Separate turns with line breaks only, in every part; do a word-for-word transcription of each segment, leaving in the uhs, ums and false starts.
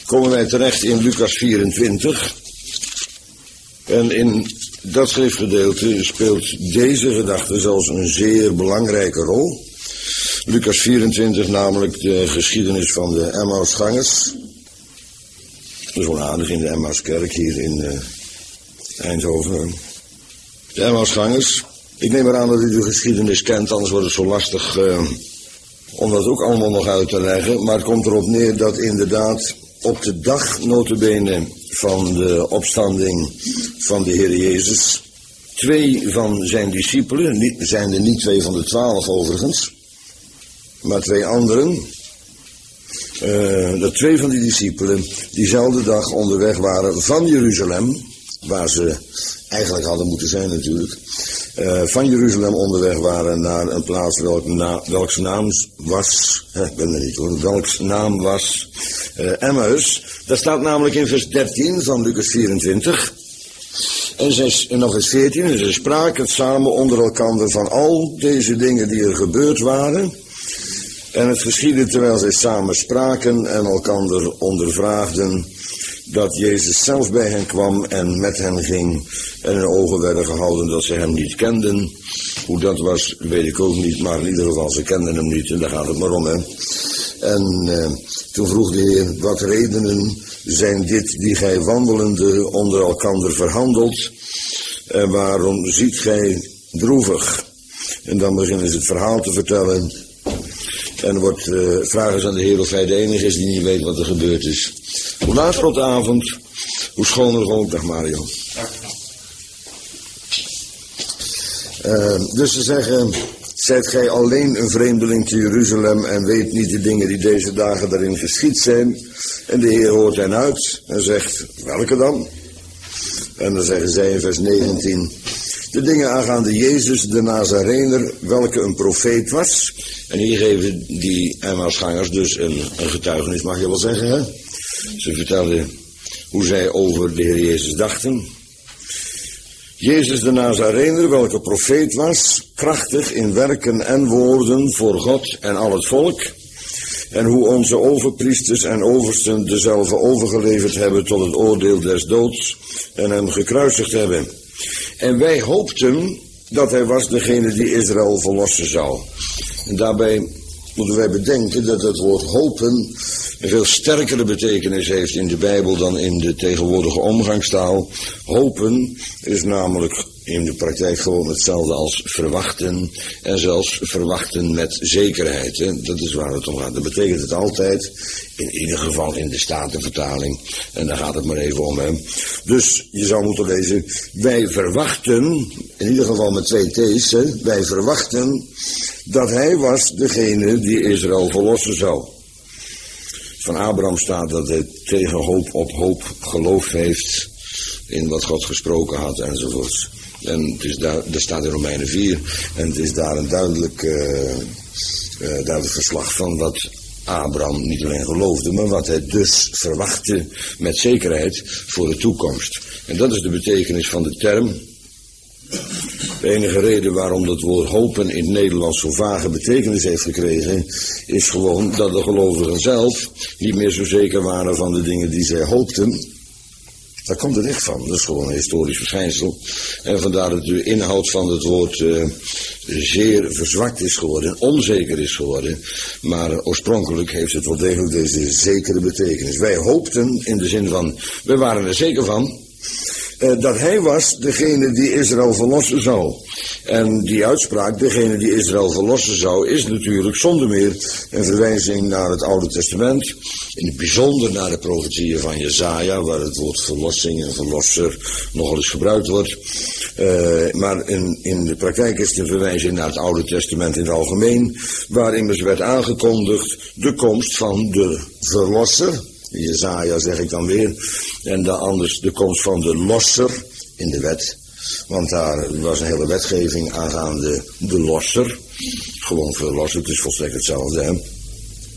komen wij terecht in Lucas vierentwintig. En in dat schriftgedeelte speelt deze gedachte zelfs een zeer belangrijke rol. Lucas vierentwintig, namelijk de geschiedenis van de Emmausgangers. Dat is wel aardig in de Emmauskerk hier in uh, Eindhoven. De Emmausgangers. Ik neem eraan dat u de geschiedenis kent, anders wordt het zo lastig uh, om dat ook allemaal nog uit te leggen. Maar het komt erop neer dat inderdaad op de dag nota bene van de opstanding van de Heer Jezus, twee van zijn discipelen, niet, zijn er niet twee van de twaalf overigens, maar twee anderen, uh, dat twee van die discipelen diezelfde dag onderweg waren van Jeruzalem, waar ze eigenlijk hadden moeten zijn natuurlijk, uh, van Jeruzalem onderweg waren naar een plaats welk na, welks naam was, hè, ik ben er niet hoor, welks naam was uh, Emmaus. Dat staat namelijk in vers dertien van Lucas vierentwintig. En, zes, en nog eens veertien, en ze spraken samen onder elkander van al deze dingen die er gebeurd waren. En het geschiedde terwijl zij samen spraken en elkander ondervraagden, dat Jezus zelf bij hen kwam en met hen ging en hun ogen werden gehouden dat ze hem niet kenden. Hoe dat was, weet ik ook niet, maar in ieder geval, ze kenden hem niet en daar gaat het maar om, hè. En uh, toen vroeg de Heer, wat redenen zijn dit die gij wandelende onder elkander verhandelt? En waarom ziet gij droevig? En dan beginnen ze het verhaal te vertellen. En er wordt uh, vragen ze aan de Heer of hij de enige is die niet weet wat er gebeurd is. Hoe later op de avond, hoe schoner gewoon. Dag Mario. Uh, dus ze zeggen, zijt gij alleen een vreemdeling te Jeruzalem en weet niet de dingen die deze dagen daarin geschied zijn? En de Heer hoort hen uit en zegt, welke dan? En dan zeggen zij in vers negentien, de dingen aangaande Jezus de Nazarener, welke een profeet was. En hier geven die Emmausgangers dus een, een getuigenis, mag je wel zeggen, hè? Ze vertelden hoe zij over de Heer Jezus dachten. Jezus de Nazarener, welke profeet was, krachtig in werken en woorden voor God en al het volk. En hoe onze overpriesters en oversten dezelfde overgeleverd hebben tot het oordeel des doods en hem gekruisigd hebben. En wij hoopten dat hij was degene die Israël verlossen zou. En daarbij moeten wij bedenken dat het woord hopen een veel sterkere betekenis heeft in de Bijbel dan in de tegenwoordige omgangstaal. Hopen is namelijk in de praktijk gewoon hetzelfde als verwachten en zelfs verwachten met zekerheid. Hè. Dat is waar het om gaat. Dat betekent het altijd, in ieder geval in de Statenvertaling. En daar gaat het maar even om. Hè. Dus je zou moeten lezen, wij verwachten, in ieder geval met twee T's, hè, wij verwachten dat hij was degene die Israël verlossen zou. Van Abraham staat dat hij tegen hoop op hoop geloofd heeft in wat God gesproken had enzovoort. En het is daar, dat staat in Romeinen vier. En het is daar een duidelijk, uh, uh, duidelijk verslag van wat Abraham niet alleen geloofde, maar wat hij dus verwachtte met zekerheid voor de toekomst. En dat is de betekenis van de term. De enige reden waarom dat woord hopen in het Nederlands zo vage betekenis heeft gekregen, is gewoon dat de gelovigen zelf niet meer zo zeker waren van de dingen die zij hoopten. Daar komt het echt van. Dat is gewoon een historisch verschijnsel. En vandaar dat de inhoud van het woord uh, zeer verzwakt is geworden, onzeker is geworden. Maar oorspronkelijk heeft het wel degelijk deze zekere betekenis. Wij hoopten in de zin van, wij waren er zeker van, Uh, dat hij was degene die Israël verlossen zou. En die uitspraak, degene die Israël verlossen zou, is natuurlijk zonder meer een verwijzing naar het Oude Testament. In het bijzonder naar de profetieën van Jesaja, waar het woord verlossing en verlosser nogal eens gebruikt wordt. Uh, maar in, in de praktijk is het een verwijzing naar het Oude Testament in het algemeen, waar immers werd aangekondigd de komst van de verlosser. Jesaja zeg ik dan weer. En dan anders de komst van de losser in de wet. Want daar was een hele wetgeving aangaande de losser. Gewoon verlosser, het is volstrekt hetzelfde. Hè?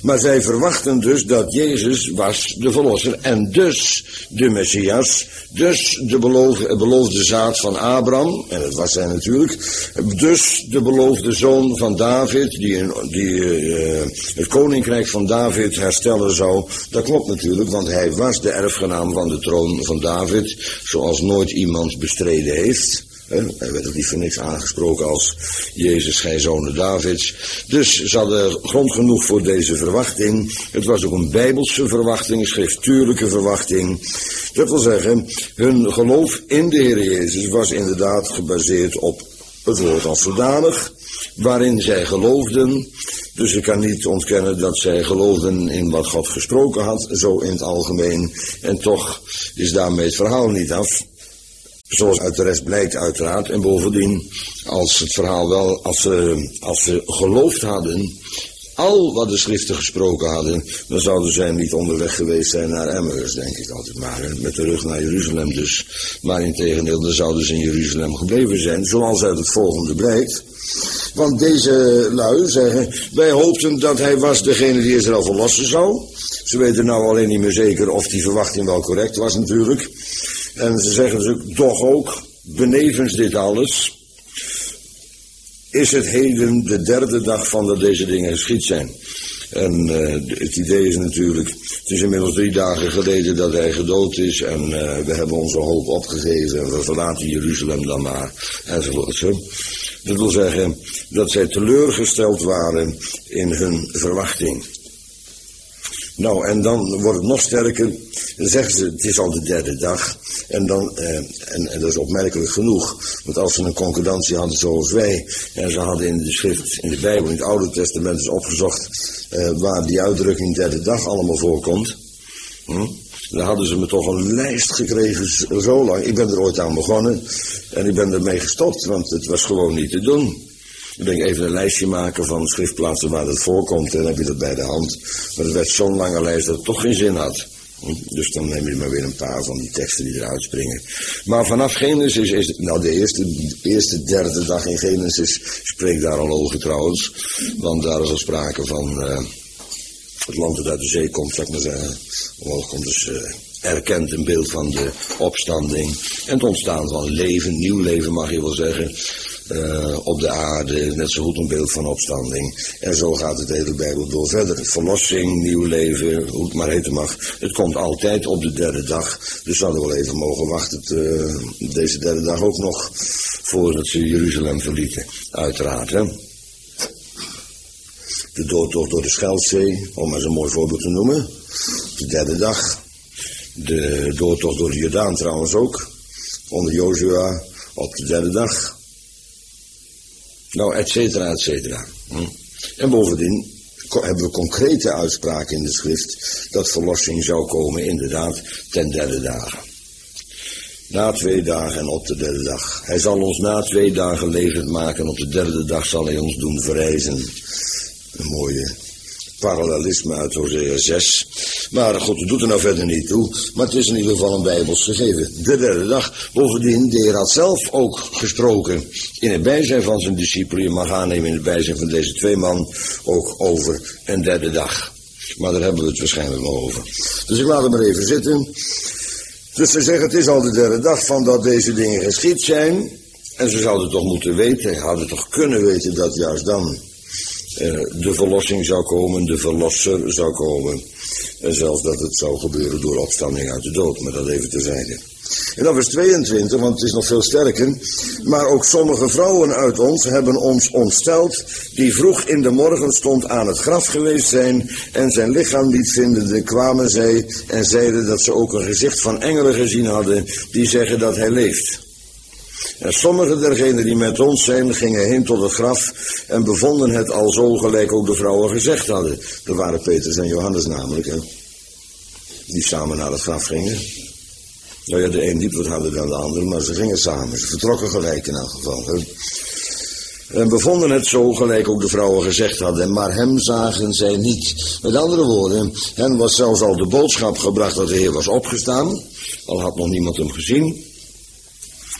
Maar zij verwachten dus dat Jezus was de verlosser en dus de Messias, dus de beloofde, beloofde zaad van Abraham, en dat was hij natuurlijk, dus de beloofde zoon van David, die, die uh, het koninkrijk van David herstellen zou. Dat klopt natuurlijk, want hij was de erfgenaam van de troon van David, zoals nooit iemand bestreden heeft. Hij werd ook niet voor niks aangesproken als Jezus, gij zoon Davids. Dus ze hadden grond genoeg voor deze verwachting. Het was ook een bijbelse verwachting, een schriftuurlijke verwachting. Dat wil zeggen, hun geloof in de Heer Jezus was inderdaad gebaseerd op het woord als zodanig, waarin zij geloofden. Dus ik kan niet ontkennen dat zij geloofden in wat God gesproken had, zo in het algemeen. En toch is daarmee het verhaal niet af. Zoals uit de rest blijkt uiteraard. En bovendien, als het verhaal wel, als ze, als ze geloofd hadden, al wat de schriften gesproken hadden, dan zouden zij niet onderweg geweest zijn naar Emmaus, denk ik altijd maar. Met de rug naar Jeruzalem dus. Maar integendeel, dan zouden ze in Jeruzalem gebleven zijn, zoals uit het volgende blijkt. Want deze lui zeggen, wij hoopten dat hij was degene die Israël verlossen zou. Ze weten nou alleen niet meer zeker of die verwachting wel correct was natuurlijk. En ze zeggen dus toch ook, benevens dit alles, is het heden de derde dag van dat deze dingen geschied zijn. En uh, het idee is natuurlijk, het is inmiddels drie dagen geleden dat hij gedood is en uh, we hebben onze hoop opgegeven en we verlaten Jeruzalem dan maar, enzovoort. Dat wil zeggen dat zij teleurgesteld waren in hun verwachting. Nou, en dan wordt het nog sterker. Dan zeggen ze, het is al de derde dag. En dan, eh, en, en dat is opmerkelijk genoeg. Want als ze een concordantie hadden zoals wij, en ze hadden in de schrift, in de Bijbel, in het Oude Testament is opgezocht, eh, waar die uitdrukking derde dag allemaal voorkomt. Hm? Dan hadden ze me toch een lijst gekregen zo lang. Ik ben er ooit aan begonnen. En ik ben ermee gestopt, want het was gewoon niet te doen. Dan denk ik even een lijstje maken van schriftplaatsen waar dat voorkomt. En dan heb je dat bij de hand. Maar het werd zo'n lange lijst dat het toch geen zin had. Dus dan neem je maar weer een paar van die teksten die eruit springen. Maar vanaf Genesis is het, nou de eerste, de eerste derde dag in Genesis spreekt daar al over trouwens. Want daar is al sprake van uh, het land dat uit de zee komt, zou ik maar zeggen. Omhoog komt dus uh, erkent een beeld van de opstanding. En het ontstaan van leven, nieuw leven mag je wel zeggen. Uh, op de aarde, net zo goed een beeld van opstanding. En zo gaat het hele Bijbel door verder. Verlossing, nieuw leven, hoe het maar heten mag. Het komt altijd op de derde dag. Dus zouden we wel even mogen wachten. Uh, deze derde dag ook nog. Voordat ze Jeruzalem verlieten. Uiteraard, hè. De doodtocht door de Scheldzee, om maar zo'n mooi voorbeeld te noemen. De derde dag. De doodtocht door de Jordaan trouwens ook. Onder Jozua op de derde dag. Nou, et cetera, et cetera. Hm. En bovendien hebben we concrete uitspraken in de schrift dat verlossing zou komen inderdaad ten derde dagen. Na twee dagen en op de derde dag. Hij zal ons na twee dagen levend maken en op de derde dag zal hij ons doen verrijzen. Een mooie parallelisme uit Hosea zes. Maar goed, het doet er nou verder niet toe. Maar het is in ieder geval een bijbels gegeven. De derde dag. Bovendien, de Heer had zelf ook gesproken in het bijzijn van zijn discipelen. Je mag aannemen in het bijzijn van deze twee man ook over een derde dag. Maar daar hebben we het waarschijnlijk nog over. Dus ik laat het maar even zitten. Dus ze zeggen, het is al de derde dag van dat deze dingen geschied zijn. En ze zouden toch moeten weten, hadden toch kunnen weten dat juist dan Uh, de verlossing zou komen, de verlosser zou komen. En zelfs dat het zou gebeuren door opstanding uit de dood, maar dat even terzijde. En dan vers tweeëntwintig, want het is nog veel sterker. Maar ook sommige vrouwen uit ons hebben ons ontsteld, die vroeg in de morgenstond aan het graf geweest zijn en zijn lichaam niet vindende, kwamen zij en zeiden dat ze ook een gezicht van engelen gezien hadden, die zeggen dat hij leeft. En sommige dergenen die met ons zijn, gingen heen tot het graf en bevonden het al zo gelijk ook de vrouwen gezegd hadden. Dat waren Petrus en Johannes namelijk, hè. Die samen naar het graf gingen. Nou ja, de een liep wat harder dan de ander, maar ze gingen samen. Ze vertrokken gelijk in elk geval, hè. En bevonden het zo gelijk ook de vrouwen gezegd hadden, maar hem zagen zij niet. Met andere woorden, hen was zelfs al de boodschap gebracht dat de Heer was opgestaan, al had nog niemand hem gezien.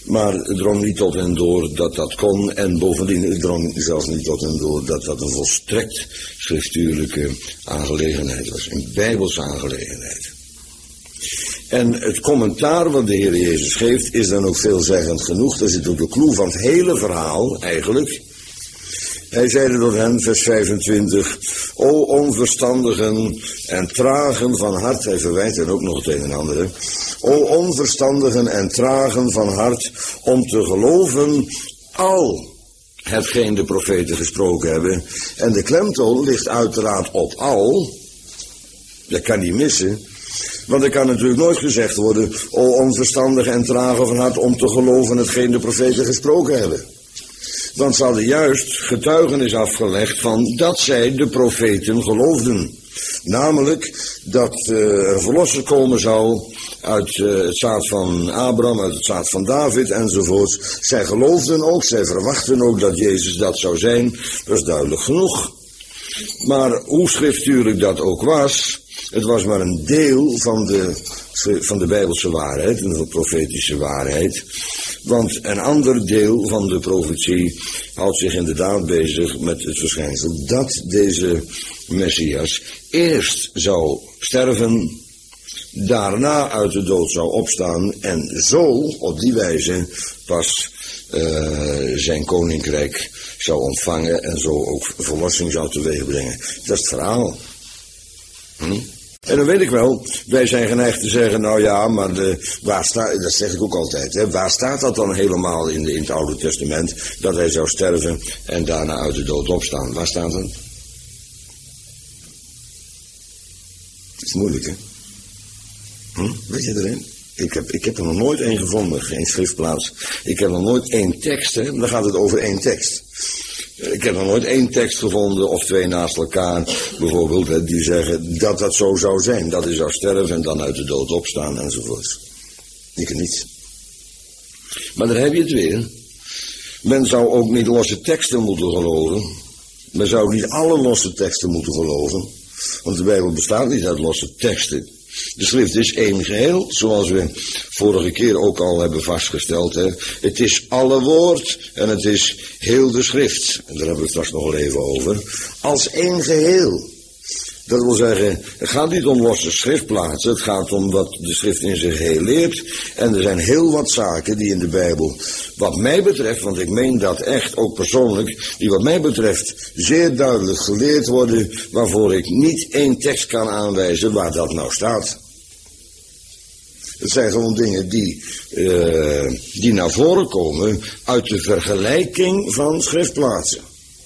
Maar het drong niet tot hen door dat dat kon. En bovendien het drong zelfs niet tot hen door dat dat een volstrekt schriftuurlijke aangelegenheid was. Een bijbelse aangelegenheid. En het commentaar wat de Heer Jezus geeft is dan ook veelzeggend genoeg. Daar zit ook de clue van het hele verhaal eigenlijk. Hij zeide tot hen, vers vijfentwintig, o onverstandigen en tragen van hart, hij verwijt hen ook nog het een en ander, o onverstandigen en tragen van hart, om te geloven al hetgeen de profeten gesproken hebben. En de klemtoon ligt uiteraard op al, dat kan niet missen, want er kan natuurlijk nooit gezegd worden, o onverstandigen en tragen van hart, om te geloven hetgeen de profeten gesproken hebben. Want ze hadden juist getuigenis afgelegd van dat zij de profeten geloofden. Namelijk dat uh, er een verlosser komen zou uit uh, het zaad van Abraham, uit het zaad van David enzovoort. Zij geloofden ook, zij verwachten ook dat Jezus dat zou zijn. Dat is duidelijk genoeg. Maar hoe schriftuurlijk dat ook was, het was maar een deel van de, van de Bijbelse waarheid, en de profetische waarheid. Want een ander deel van de profetie houdt zich inderdaad bezig met het verschijnsel dat deze Messias eerst zou sterven, daarna uit de dood zou opstaan en zo op die wijze pas uh, zijn koninkrijk zou ontvangen en zo ook verlossing zou teweegbrengen. Dat is het verhaal. Hm? En dan weet ik wel, wij zijn geneigd te zeggen, nou ja, maar de, waar staat, dat zeg ik ook altijd, hè, waar staat dat dan helemaal in, de, in het Oude Testament, dat hij zou sterven en daarna uit de dood opstaan? Waar staat dat? Dat is moeilijk, hè? Hm? Weet je erin? Ik heb, ik heb er nog nooit één gevonden, geen schriftplaats. Ik heb nog nooit één tekst, hè? Dan gaat het over één tekst. Ik heb nog nooit één tekst gevonden, of twee naast elkaar, bijvoorbeeld, die zeggen dat dat zo zou zijn. Dat hij zou sterven en dan uit de dood opstaan enzovoort. Ik niet. Maar daar heb je het weer. Men zou ook niet losse teksten moeten geloven. Men zou niet alle losse teksten moeten geloven. Want de Bijbel bestaat niet uit losse teksten. De schrift is één geheel, zoals we vorige keer ook al hebben vastgesteld. Hè. Het is alle woord en het is heel de schrift. En daar hebben we het straks nog wel even over. Als één geheel. Dat wil zeggen, het gaat niet om losse schriftplaatsen. Het gaat om wat de schrift in zijn geheel leert. En er zijn heel wat zaken die in de Bijbel, wat mij betreft, want ik meen dat echt ook persoonlijk, die wat mij betreft zeer duidelijk geleerd worden, waarvoor ik niet één tekst kan aanwijzen waar dat nou staat. Het zijn gewoon dingen die, uh, die naar voren komen uit de vergelijking van schriftplaatsen.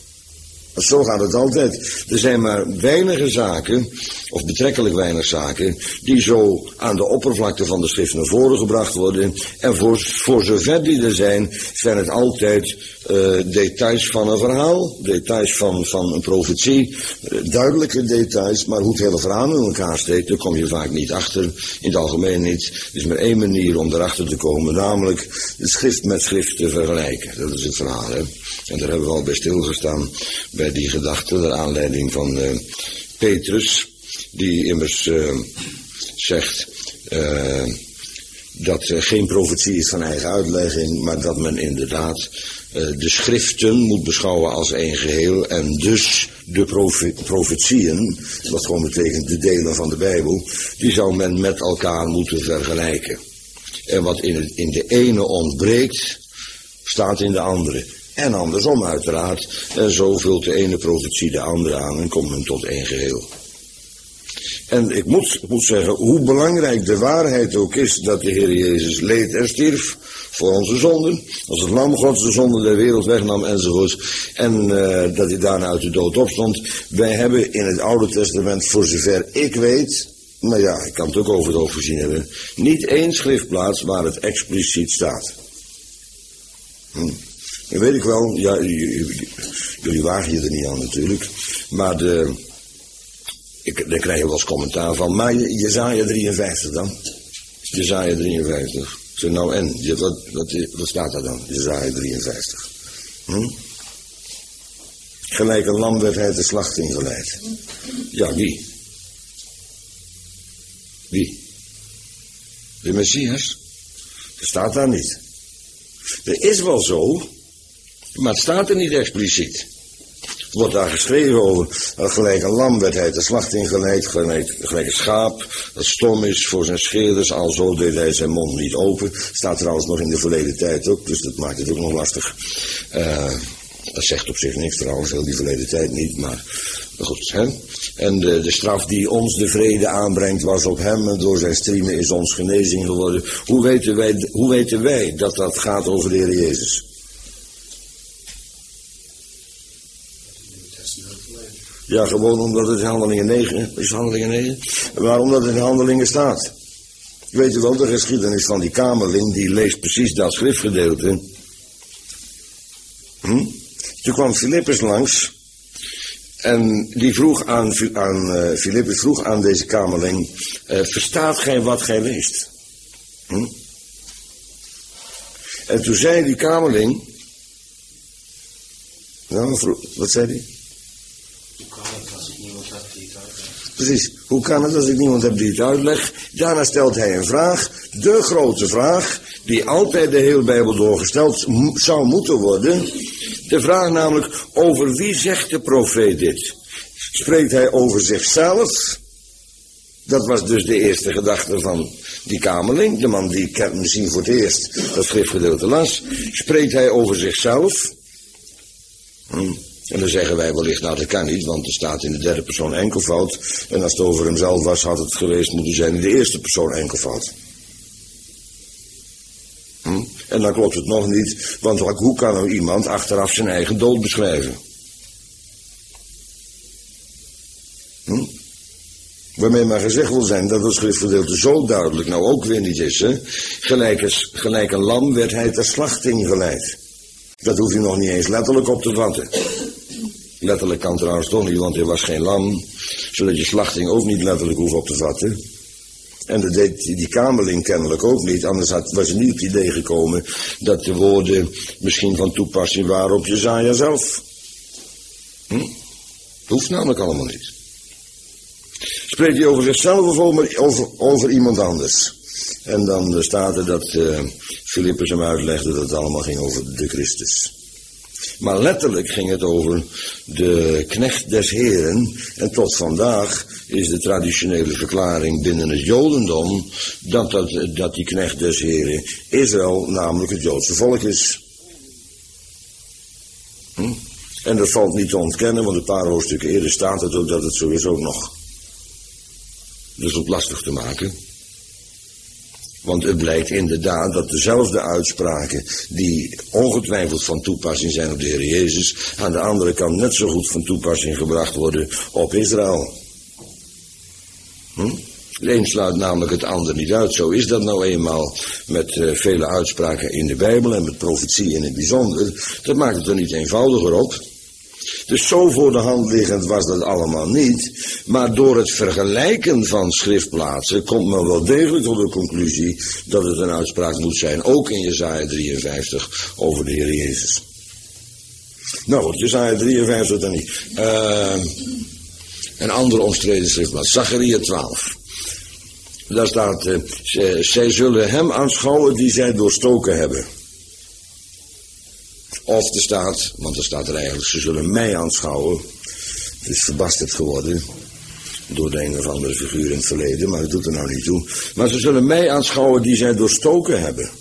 Zo gaat het altijd. Er zijn maar weinige zaken, of betrekkelijk weinig zaken, die zo aan de oppervlakte van de schrift naar voren gebracht worden. En voor, voor zover die er zijn, zijn het altijd uh, details van een verhaal, details van, van een profetie, uh, duidelijke details, maar hoe het hele verhaal in elkaar steekt, daar kom je vaak niet achter, in het algemeen niet. Er is maar één manier om erachter te komen, namelijk de schrift met schrift te vergelijken. Dat is het verhaal, hè. En daar hebben we al bij stilgestaan, bij die gedachte, naar aanleiding van uh, Petrus, die immers uh, zegt uh, dat er geen profetie is van eigen uitlegging, maar dat men inderdaad uh, de schriften moet beschouwen als één geheel en dus de profe- profetieën, wat gewoon betekent de delen van de Bijbel, die zou men met elkaar moeten vergelijken. En wat in, het, in de ene ontbreekt, staat in de andere. En andersom uiteraard, en zo vult de ene profetie de andere aan en komt men tot één geheel. En ik moet, ik moet zeggen, hoe belangrijk de waarheid ook is dat de Heer Jezus leed en stierf voor onze zonden, als het lam Gods de zonde der wereld wegnam enzovoort, en uh, dat hij daarna uit de dood opstond. Wij hebben in het Oude Testament, voor zover ik weet, maar ja, ik kan het ook over het hoofd gezien hebben, niet één schriftplaats waar het expliciet staat. Hm. Dat weet ik wel, ja, jullie wagen je er niet aan natuurlijk, maar de, ik, daar krijg je wel eens commentaar van, maar Jesaja drieënvijftig dan? Jesaja drieënvijftig. Ik zeg, nou en, wat, wat, wat staat daar dan? Jesaja drieënvijftig. Hm? Gelijk een lam werd hij de slachting geleid. Ja, wie? Wie? De Messias? Dat staat daar niet. Dat is wel zo, maar het staat er niet expliciet. Het wordt daar geschreven over, dat gelijk een lam werd hij ter slachting geleid, gelijk, gelijk een schaap, dat stom is voor zijn scheerders, alzo deed hij zijn mond niet open. Staat trouwens nog in de verleden tijd ook, dus dat maakt het ook nog lastig. Uh, dat zegt op zich niks trouwens, heel die verleden tijd niet, maar goed. Hè? En de, de straf die ons de vrede aanbrengt was op hem, en door zijn striemen is ons genezing geworden. Hoe weten wij, hoe weten wij dat dat gaat over de Heer Jezus? Ja, gewoon omdat het in Handelingen negen is. Handelingen negen? Waarom dat het in Handelingen staat. Weet u wel, de geschiedenis van die kamerling, die leest precies dat schriftgedeelte. Hm? Toen kwam Filippus langs. En die vroeg aan, aan uh, Filippus vroeg aan deze kamerling, uh, verstaat gij wat gij leest? Hm? En toen zei die kamerling, nou, vroeg, wat zei die? Precies, hoe kan het als ik niemand heb die het uitlegt? Daarna stelt hij een vraag, de grote vraag, die altijd de hele Bijbel doorgesteld zou moeten worden. De vraag namelijk, over wie zegt de profeet dit? Spreekt hij over zichzelf? Dat was dus de eerste gedachte van die kamerling, de man die misschien voor het eerst dat schriftgedeelte las. Spreekt hij over zichzelf? Hm. En dan zeggen wij wellicht, nou dat kan niet, want er staat in de derde persoon enkelvoud. En als het over hemzelf was, had het geweest moeten zijn in de eerste persoon enkelvoud. Hm? En dan klopt het nog niet, want hoe kan nou iemand achteraf zijn eigen dood beschrijven? Hm? Waarmee maar gezegd wil zijn dat het schriftgedeelte zo duidelijk nou ook weer niet is. Hè? Gelijk, is, gelijk een lam werd hij ter slachting geleid. Dat hoef je nog niet eens letterlijk op te vatten. Letterlijk kan trouwens toch niet, want hij was geen lam. Zodat je slachting ook niet letterlijk hoeft op te vatten. En dat deed die kamerling kennelijk ook niet. Anders had, was hij niet op het idee gekomen dat de woorden misschien van toepassing waren op Jesaja zelf. Hm? Hoeft namelijk allemaal niet. Spreekt hij over zichzelf of over, over, over iemand anders? En dan staat er dat uh, Filippus hem uitlegde dat het allemaal ging over de Christus. Maar letterlijk ging het over de knecht des Heren. En tot vandaag is de traditionele verklaring binnen het Jodendom dat, dat, dat die knecht des Heren Israël, namelijk het Joodse volk is. Hm? En dat valt niet te ontkennen, want een paar hoofdstukken eerder staat het ook dat het zo is ook nog. Dus ook lastig te maken. Want het blijkt inderdaad dat dezelfde uitspraken die ongetwijfeld van toepassing zijn op de Heer Jezus, aan de andere kant net zo goed van toepassing gebracht worden op Israël. Hm? De een sluit namelijk het ander niet uit. Zo is dat nou eenmaal met uh, vele uitspraken in de Bijbel en met profetie in het bijzonder. Dat maakt het er niet eenvoudiger op. Dus zo voor de hand liggend was dat allemaal niet. Maar door het vergelijken van schriftplaatsen komt men wel degelijk tot de conclusie dat het een uitspraak moet zijn, ook in Jesaja drieënvijftig, over de Heer Jezus. Nou goed, Jesaja drieënvijftig dan niet. Uh, een andere omstreden schriftplaats, Zacharia twaalf. Daar staat, uh, zij zullen hem aanschouwen die zij doorstoken hebben. Of er staat, want er staat er eigenlijk, ze zullen mij aanschouwen. Het is verbasterd geworden door de een of andere figuur in het verleden, maar dat doet er nou niet toe. Maar ze zullen mij aanschouwen die zij doorstoken hebben.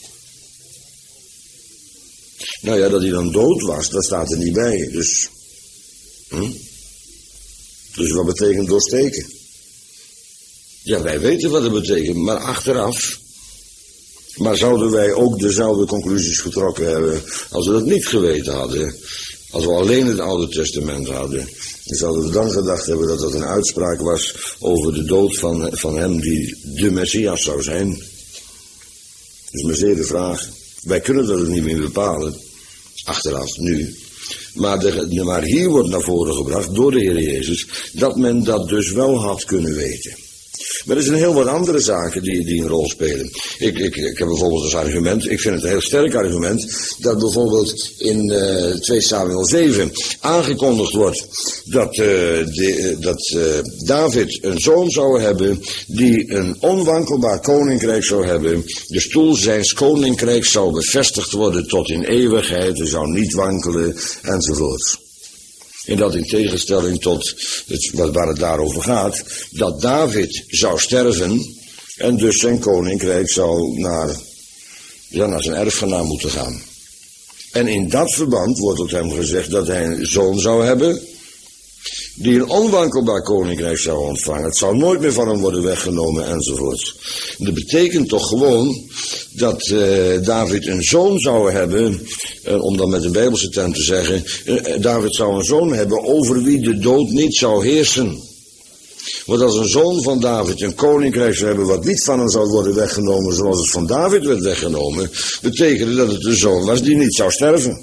Nou ja, dat hij dan dood was, dat staat er niet bij. Dus, hm? Dus wat betekent doorsteken? Ja, wij weten wat het betekent, maar achteraf. Maar zouden wij ook dezelfde conclusies getrokken hebben als we dat niet geweten hadden? Als we alleen het Oude Testament hadden. Dan zouden we dan gedacht hebben dat dat een uitspraak was over de dood van, van hem die de Messias zou zijn. Dat is maar zeer de vraag. Wij kunnen dat niet meer bepalen. Achteraf, nu. Maar, de, maar hier wordt naar voren gebracht door de Heer Jezus dat men dat dus wel had kunnen weten. Maar er zijn heel wat andere zaken die, die een rol spelen. Ik, ik, ik heb bijvoorbeeld als argument, ik vind het een heel sterk argument, dat bijvoorbeeld in uh, twee Samuel zeven aangekondigd wordt dat, uh, de, uh, dat uh, David een zoon zou hebben die een onwankelbaar koninkrijk zou hebben. De stoel zijns koninkrijk zou bevestigd worden tot in eeuwigheid, er zou niet wankelen enzovoort. En dat in tegenstelling tot het, waar het daarover gaat, dat David zou sterven en dus zijn koninkrijk zou naar, ja, naar zijn erfgenaam moeten gaan. En in dat verband wordt tot hem gezegd dat hij een zoon zou hebben die een onwankelbaar koninkrijk zou ontvangen. Het zou nooit meer van hem worden weggenomen enzovoort. Dat betekent toch gewoon dat uh, David een zoon zou hebben, uh, om dan met de Bijbelse term te zeggen, uh, David zou een zoon hebben over wie de dood niet zou heersen. Want als een zoon van David een koninkrijk zou hebben wat niet van hem zou worden weggenomen zoals het van David werd weggenomen, betekende dat het een zoon was die niet zou sterven.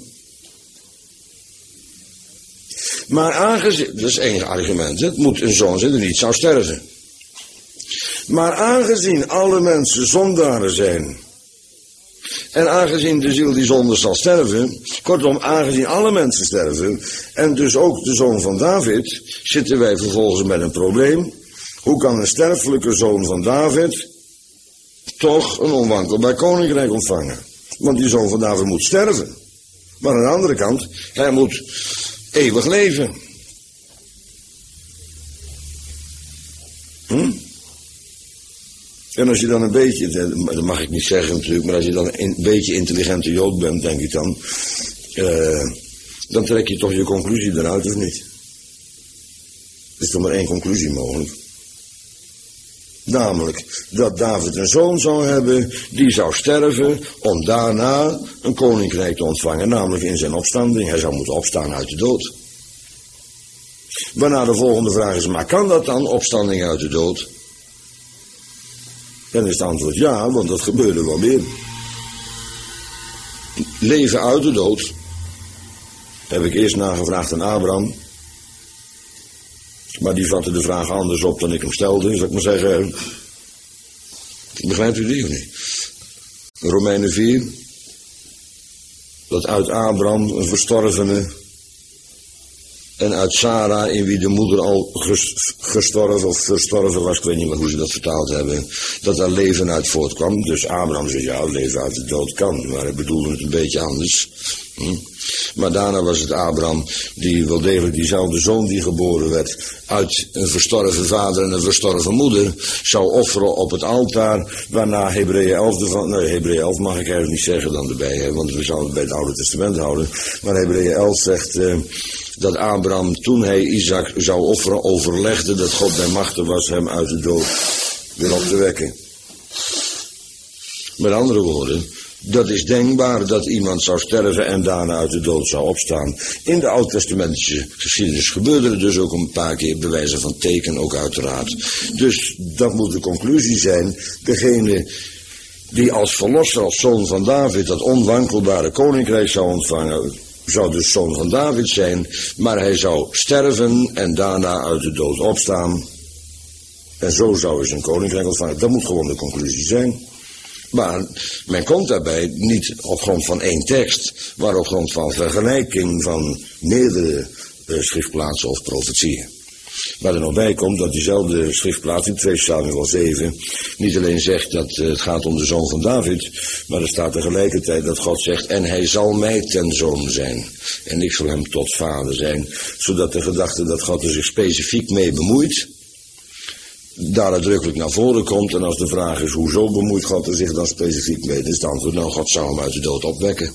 Maar aangezien, dat is één argument, het moet een zoon zijn die niet zou sterven. Maar aangezien alle mensen zondaren zijn, en aangezien de ziel die zonde zal sterven, kortom, aangezien alle mensen sterven, en dus ook de zoon van David, zitten wij vervolgens met een probleem. Hoe kan een sterfelijke zoon van David toch een onwankelbaar koninkrijk ontvangen? Want die zoon van David moet sterven. Maar aan de andere kant, hij moet eeuwig leven. Hm? En als je dan een beetje, dat mag ik niet zeggen natuurlijk, maar als je dan een beetje intelligente Jood bent, denk ik dan, uh, dan trek je toch je conclusie eruit, of niet? Er is toch maar één conclusie mogelijk. Namelijk dat David een zoon zou hebben, die zou sterven om daarna een koninkrijk te ontvangen, namelijk in zijn opstanding. Hij zou moeten opstaan uit de dood. Waarna de volgende vraag is, maar kan dat dan, opstanding uit de dood? Dan is het antwoord ja, want dat gebeurde wel meer. Leven uit de dood, heb ik eerst nagevraagd aan Abraham. Maar die vatte de vraag anders op dan ik hem stelde, zou ik maar zeggen. Begrijpt u die of niet? Romeinen vier. Dat uit Abraham een verstorvene en uit Sarah, in wie de moeder al gestorven of verstorven was, ik weet niet meer hoe ze dat vertaald hebben, dat daar leven uit voortkwam. Dus Abraham zegt, ja, leven uit de dood kan, maar hij bedoelde het een beetje anders. Hm? Maar daarna was het Abraham die wel degelijk diezelfde zoon die geboren werd uit een verstorven vader en een verstorven moeder zou offeren op het altaar, waarna Hebreeën elf ervan, nee Hebreeën elf mag ik eigenlijk niet zeggen dan erbij, hè, want we zouden het bij het Oude Testament houden, maar Hebreeën elf zegt uh, dat Abraham toen hij Isaac zou offeren overlegde dat God bij machte was hem uit de dood weer op te wekken. Met andere woorden, dat is denkbaar dat iemand zou sterven en daarna uit de dood zou opstaan. In de oud-testamentische geschiedenis gebeurde er dus ook een paar keer, bewijzen van teken ook uiteraard. Dus dat moet de conclusie zijn. Degene die als verlosser, als zoon van David, dat onwankelbare koninkrijk zou ontvangen, zou dus zoon van David zijn, maar hij zou sterven en daarna uit de dood opstaan. En zo zou hij zijn koninkrijk ontvangen. Dat moet gewoon de conclusie zijn. Maar men komt daarbij niet op grond van één tekst, maar op grond van vergelijking van meerdere uh, schriftplaatsen of profetieën. Waar er nog bij komt dat diezelfde schriftplaats in twee Samuel zeven niet alleen zegt dat uh, het gaat om de zoon van David, maar er staat tegelijkertijd dat God zegt, en hij zal mij ten zoon zijn en ik zal hem tot vader zijn, zodat de gedachte dat God er zich specifiek mee bemoeit, daar uitdrukkelijk naar voren komt. En als de vraag is, hoezo bemoeit God er zich dan specifiek mee? Dan is het antwoord, nou, God zou hem uit de dood opwekken.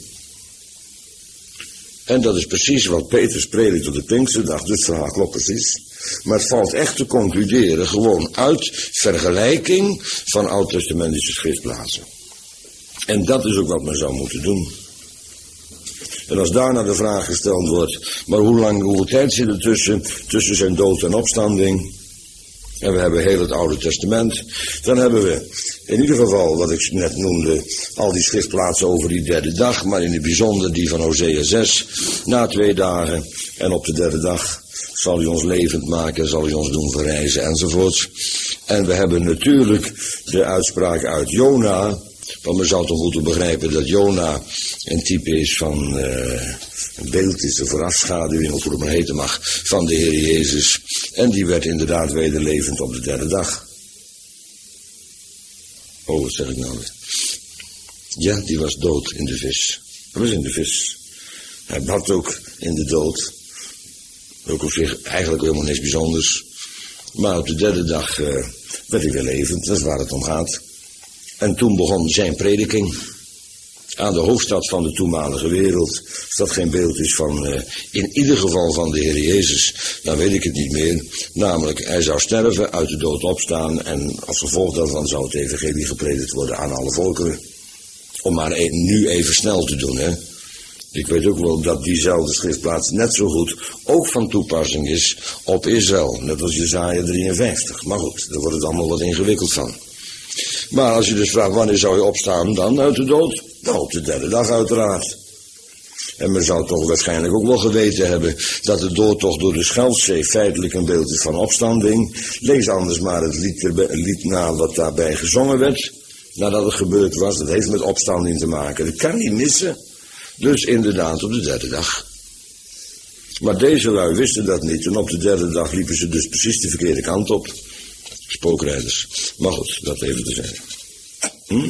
En dat is precies wat Petrus predikt op de Pinksterdag, dus het verhaal klopt precies. Maar het valt echt te concluderen, gewoon uit vergelijking van oud-testamentische schriftplaatsen. En dat is ook wat men zou moeten doen. En als daarna de vraag gesteld wordt, maar hoe lang, hoeveel tijd zit er tussen, tussen zijn dood en opstanding? En we hebben heel het Oude Testament. Dan hebben we in ieder geval, wat ik net noemde, al die schriftplaatsen over die derde dag. Maar in het bijzonder die van Hosea zes. Na twee dagen en op de derde dag zal hij ons levend maken, zal hij ons doen verrijzen enzovoort. En we hebben natuurlijk de uitspraak uit Jona, want men zou toch moeten begrijpen dat Jona een type is van, uh, een beeld is, een voorafschaduwing, of hoe het maar heten mag, van de Heer Jezus. En die werd inderdaad wederlevend op de derde dag. Oh, wat zeg ik nou weer? Ja, die was dood in de vis. Hij was in de vis. Hij bad ook in de dood. Ook op zich eigenlijk helemaal niks bijzonders. Maar op de derde dag uh, werd hij weer levend, dat is waar het om gaat. En toen begon zijn prediking aan de hoofdstad van de toenmalige wereld. Als dat geen beeld is van, uh, in ieder geval van de Heer Jezus, dan weet ik het niet meer. Namelijk, hij zou sterven, uit de dood opstaan en als gevolg daarvan zou het evangelie gepredikt worden aan alle volkeren. Om maar e- nu even snel te doen, hè. Ik weet ook wel dat diezelfde schriftplaats net zo goed ook van toepassing is op Israël. Net als Jesaja drieënvijftig. Maar goed, daar wordt het allemaal wat ingewikkeld van. Maar als je dus vraagt wanneer zou je opstaan dan uit de dood? Nou, op de derde dag uiteraard. En men zou toch waarschijnlijk ook wel geweten hebben dat de doodtocht door de Schelfzee feitelijk een beeld is van opstanding. Lees anders maar het lied, erbij, het lied na wat daarbij gezongen werd. Nadat het gebeurd was, dat heeft met opstanding te maken. Dat kan niet missen. Dus inderdaad op de derde dag. Maar deze lui wisten dat niet. En op de derde dag liepen ze dus precies de verkeerde kant op. Spookrijders. Maar goed, dat even te zeggen. Hm?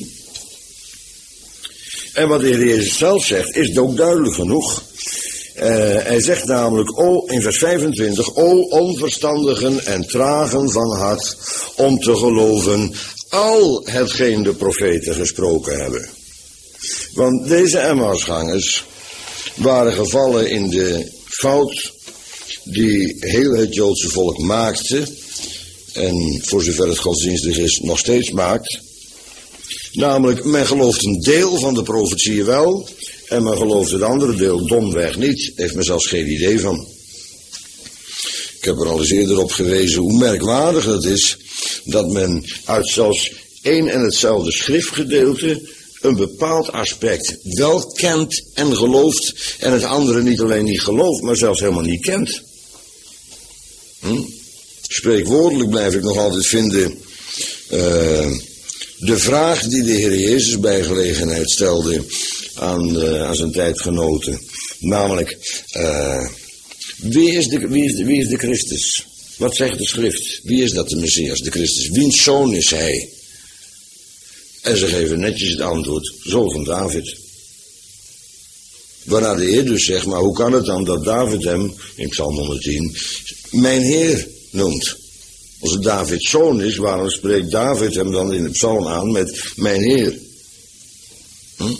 En wat de Heer Jezus zelf zegt, is ook duidelijk genoeg. Uh, hij zegt namelijk, o, in vers vijfentwintig, o onverstandigen en tragen van hart om te geloven al hetgeen de profeten gesproken hebben. Want deze Emmausgangers waren gevallen in de fout die heel het Joodse volk maakte, en voor zover het godsdienstig is nog steeds maakt. Namelijk, men gelooft een deel van de profetieën wel, en men gelooft het andere deel domweg niet, heeft men zelfs geen idee van. Ik heb er al eens eerder op gewezen hoe merkwaardig het is dat men uit zelfs één en hetzelfde schriftgedeelte een bepaald aspect wel kent en gelooft en het andere niet alleen niet gelooft, maar zelfs helemaal niet kent. Hm? Spreekwoordelijk blijf ik nog altijd vinden uh, de vraag die de Heer Jezus bij gelegenheid stelde aan, uh, aan zijn tijdgenoten. Namelijk, uh, wie, is de, wie, is de, wie is de Christus? Wat zegt de schrift? Wie is dat de Messias, de Christus? Wiens zoon is hij? En ze geven netjes het antwoord, zoon van David. Waarna de Heer dus zegt, maar hoe kan het dan dat David hem, in Psalm honderdtien, mijn Heer noemt? Als het Davids zoon is, waarom spreekt David hem dan in de psalm aan met mijn Heer? Hm?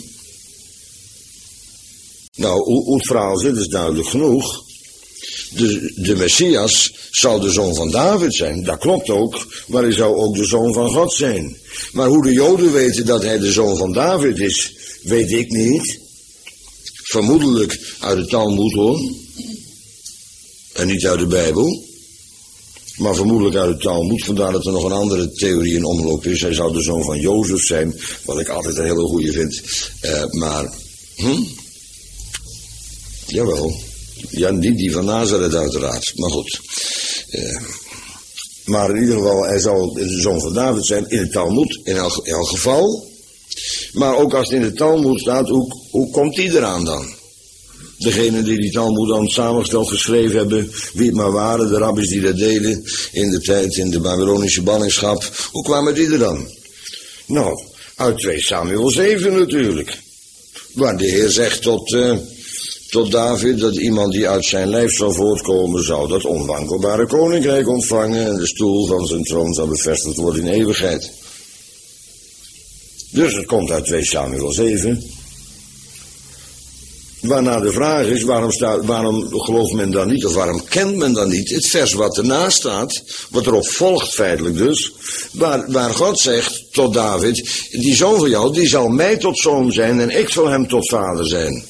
Nou, hoe, hoe het verhaal zit is duidelijk genoeg. De, de Messias zou de zoon van David zijn, dat klopt ook, maar hij zou ook de zoon van God zijn. Maar hoe de Joden weten dat hij de zoon van David is, weet ik niet. Vermoedelijk uit de Talmud hoor. En niet uit de Bijbel. Maar vermoedelijk uit de Talmud, vandaar dat er nog een andere theorie in omloop is. Hij zou de zoon van Jozef zijn, wat ik altijd een hele goeie vind. Uh, maar, hm? Jawel. Ja, niet die van Nazareth uiteraard, maar goed. Uh, maar in ieder geval, hij zou de zoon van David zijn in het Talmud, in elk, in elk geval. Maar ook als het in de Talmud staat, hoe, hoe komt die eraan dan? Degene die die Talmud dan samengesteld, geschreven hebben, wie het maar waren, de rabbis die dat deden in de tijd, in de Babylonische ballingschap, hoe kwamen die er dan? Nou, uit twee Samuel zeven natuurlijk. Waar de Heer zegt tot, uh, tot David dat iemand die uit zijn lijf zou voortkomen, zou dat onwankelbare koninkrijk ontvangen en de stoel van zijn troon zou bevestigd worden in eeuwigheid. Dus het komt uit twee Samuel zeven. Waarna de vraag is, waarom, staat, waarom gelooft men dan niet, of waarom kent men dan niet het vers wat ernaast staat, wat erop volgt feitelijk dus, waar, waar God zegt tot David, die zoon van jou, die zal mij tot zoon zijn en ik zal hem tot vader zijn.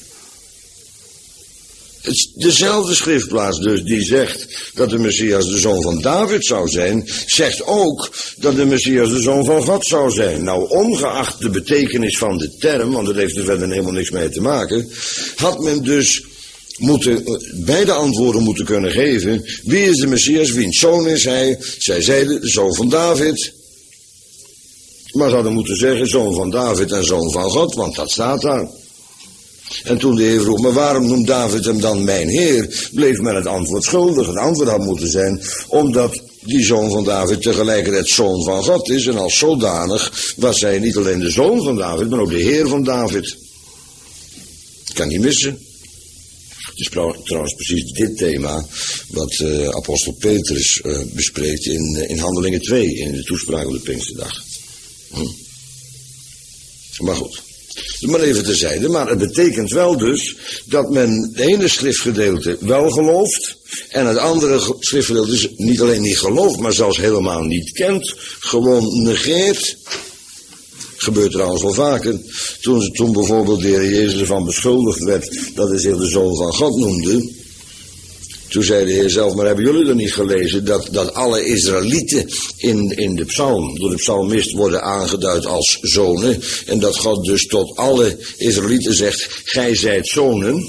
Het is dezelfde schriftplaats dus die zegt dat de Messias de zoon van David zou zijn, zegt ook dat de Messias de zoon van God zou zijn. Nou, ongeacht de betekenis van de term, want dat heeft er verder helemaal niks mee te maken, had men dus moeten beide antwoorden moeten kunnen geven. Wie is de Messias? Wiens zoon is hij? Zij zeiden de zoon van David. Maar ze hadden moeten zeggen zoon van David en zoon van God, want dat staat daar. En toen de Heer vroeg, maar waarom noemt David hem dan mijn Heer? Bleef men het antwoord schuldig. Het antwoord had moeten zijn, omdat die zoon van David tegelijkertijd zoon van God is. En als zodanig was hij niet alleen de zoon van David, maar ook de Heer van David. Kan niet missen. Het is trouwens precies dit thema wat uh, apostel Petrus uh, bespreekt in, uh, in Handelingen twee, in de toespraak op de Pinksterdag. Hm. Maar goed, maar even terzijde. Maar het betekent wel dus dat men het ene schriftgedeelte wel gelooft en het andere schriftgedeelte dus niet alleen niet gelooft, maar zelfs helemaal niet kent, gewoon negeert. Gebeurt trouwens wel vaker. Toen, toen bijvoorbeeld de Heer Jezus ervan beschuldigd werd dat hij zich de Zoon van God noemde, toen zei de Heer zelf, maar hebben jullie er niet gelezen dat, dat alle Israëlieten in, in de psalm, door de psalmist worden aangeduid als zonen, en dat God dus tot alle Israëlieten zegt, gij zijt zonen.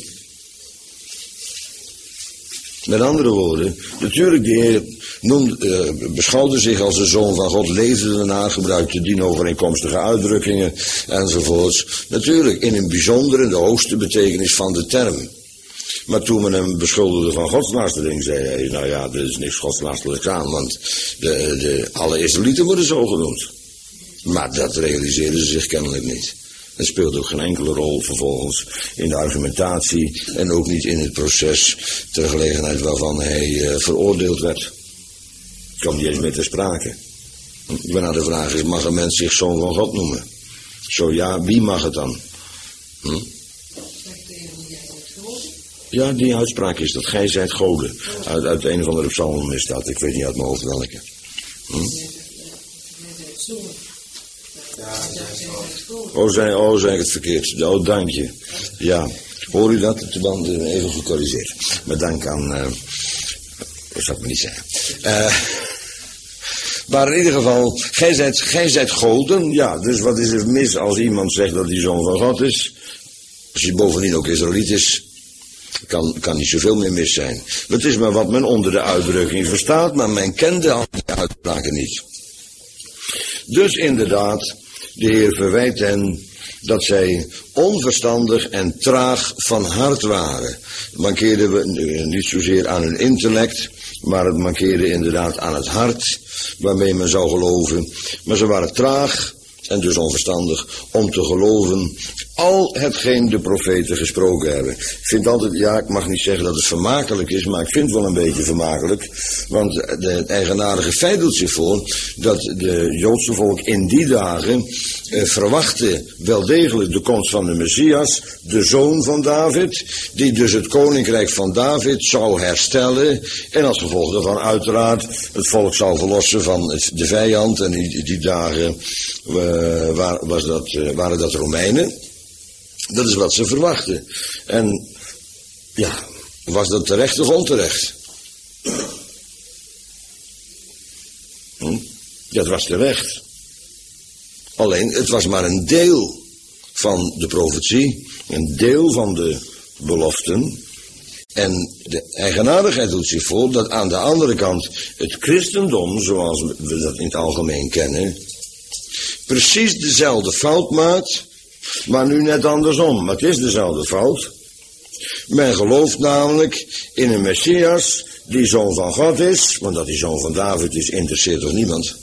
Met andere woorden, natuurlijk de Heer noemde, uh, beschouwde zich als de Zoon van God, leefde ernaar, gebruikte dienovereenkomstige uitdrukkingen enzovoorts. Natuurlijk in een bijzondere, de hoogste betekenis van de term. Maar toen men hem beschuldigde van godslastering, zei hij, nou ja, er is niks godslasterlijks aan, want de, de, alle Israëlieten worden zo genoemd. Maar dat realiseerden ze zich kennelijk niet. Het speelde ook geen enkele rol vervolgens in de argumentatie en ook niet in het proces ter gelegenheid waarvan hij uh, veroordeeld werd. Kwam niet eens meer ter sprake. Waarna de vraag is, mag een mens zich zoon van God noemen? Zo ja, wie mag het dan? Hm? Ja, die uitspraak is dat. Gij zijt goden. Uit, uit een van de psalmen is dat. Ik weet niet uit mijn hoofd welke. Hm? Oh, zei, oh, zei ik het verkeerd. Oh, dank je. Ja, hoor u dat? Dan even gecorrigeerd. Met dank aan... Uh, dat zou ik maar niet zeggen. Uh, maar in ieder geval, gij zijt, gij zijt goden. Ja, dus wat is er mis als iemand zegt dat hij zoon van God is? Als hij bovendien ook Israëliet is, kan, kan niet zoveel meer mis zijn. Het is maar wat men onder de uitdrukking verstaat, maar men kent de uitspraken niet. Dus inderdaad, de Heer verwijt hen dat zij onverstandig en traag van hart waren. Het mankeerde we niet zozeer aan hun intellect, maar het mankeerde inderdaad aan het hart waarmee men zou geloven. Maar ze waren traag en dus onverstandig om te geloven al hetgeen de profeten gesproken hebben. Ik vind altijd, ja, ik mag niet zeggen dat het vermakelijk is, maar ik vind het wel een beetje vermakelijk. Want de, het eigenaardige feit doet zich voor dat de Joodse volk in die dagen eh, verwachtte wel degelijk de komst van de Messias, de zoon van David, die dus het koninkrijk van David zou herstellen en als gevolg daarvan uiteraard het volk zou verlossen van het, de vijand. En in die, die dagen uh, waar, was dat, uh, waren dat Romeinen. Dat is wat ze verwachten. En ja, was dat terecht of onterecht? Hm? Ja, het was terecht. Alleen, het was maar een deel van de profetie, een deel van de beloften. En de eigenaardigheid doet zich voor dat aan de andere kant het christendom, zoals we dat in het algemeen kennen, precies dezelfde fout maakt, maar nu net andersom. Maar het is dezelfde fout. Men gelooft namelijk in een Messias die zoon van God is, want dat hij zoon van David is, interesseert toch niemand?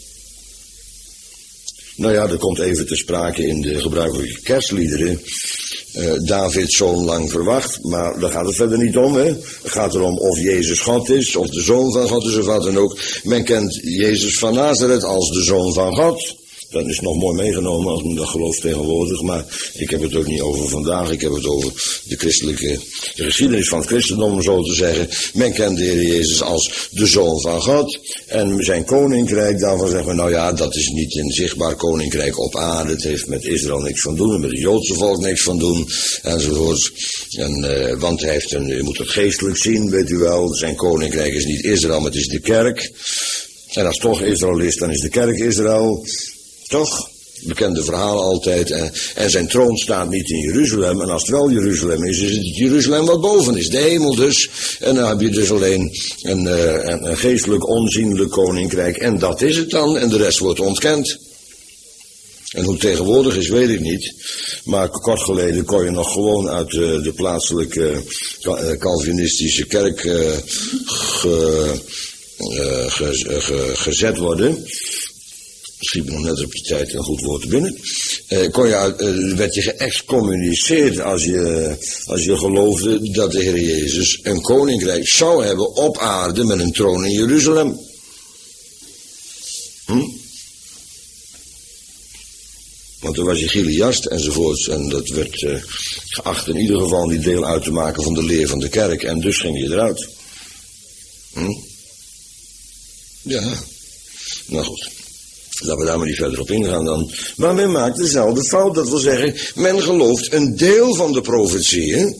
Nou ja, dat komt even ter sprake in de gebruikelijke kerstliederen. Uh, David zoon lang verwacht, maar daar gaat het verder niet om, hè. Het gaat erom of Jezus God is, of de zoon van God is, of wat dan ook. Men kent Jezus van Nazareth als de zoon van God. Dat is nog mooi meegenomen als men dat gelooft tegenwoordig, maar ik heb het ook niet over vandaag, ik heb het over de christelijke, de geschiedenis van het christendom, om zo te zeggen. Men kent de Heer Jezus als de Zoon van God en zijn koninkrijk, daarvan zeggen we, nou ja, dat is niet een zichtbaar koninkrijk op aarde, het heeft met Israël niks van doen, met het Joodse volk niks van doen, enzovoorts. En, uh, want hij heeft een, je moet het geestelijk zien, weet u wel, zijn koninkrijk is niet Israël, maar het is de kerk. En als toch Israël is, dan is de kerk Israël. Toch? Bekende verhalen altijd. En, en zijn troon staat niet in Jeruzalem. En als het wel Jeruzalem is, is het Jeruzalem wat boven is. De hemel dus. En dan heb je dus alleen een, uh, een, een geestelijk onzienlijk koninkrijk. En dat is het dan. En de rest wordt ontkend. En hoe het tegenwoordig is, weet ik niet. Maar kort geleden kon je nog gewoon uit uh, de plaatselijke uh, Calvinistische kerk uh, ge, uh, ge, ge, gezet worden. Schiet me nog net op de tijd een goed woord binnen. Uh, kon je uit, uh, werd je geëxcommuniceerd als je, als je geloofde dat de Heer Jezus een koninkrijk zou hebben op aarde met een troon in Jeruzalem. Hm? Want toen was je Giliast enzovoorts. En dat werd uh, geacht in ieder geval niet deel uit te maken van de leer van de kerk. En dus ging je eruit. Hm? Ja. Nou goed. Laten we daar maar niet verder op ingaan dan. Maar men maakt dezelfde fout. Dat wil zeggen, men gelooft een deel van de profetieën.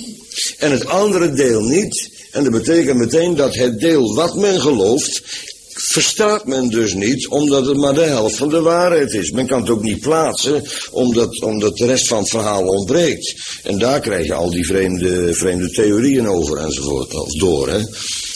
En het andere deel niet. En dat betekent meteen dat het deel wat men gelooft, verstaat men dus niet, omdat het maar de helft van de waarheid is. Men kan het ook niet plaatsen, omdat, omdat de rest van het verhaal ontbreekt. En daar krijg je al die vreemde, vreemde theorieën over enzovoort, of door, hè.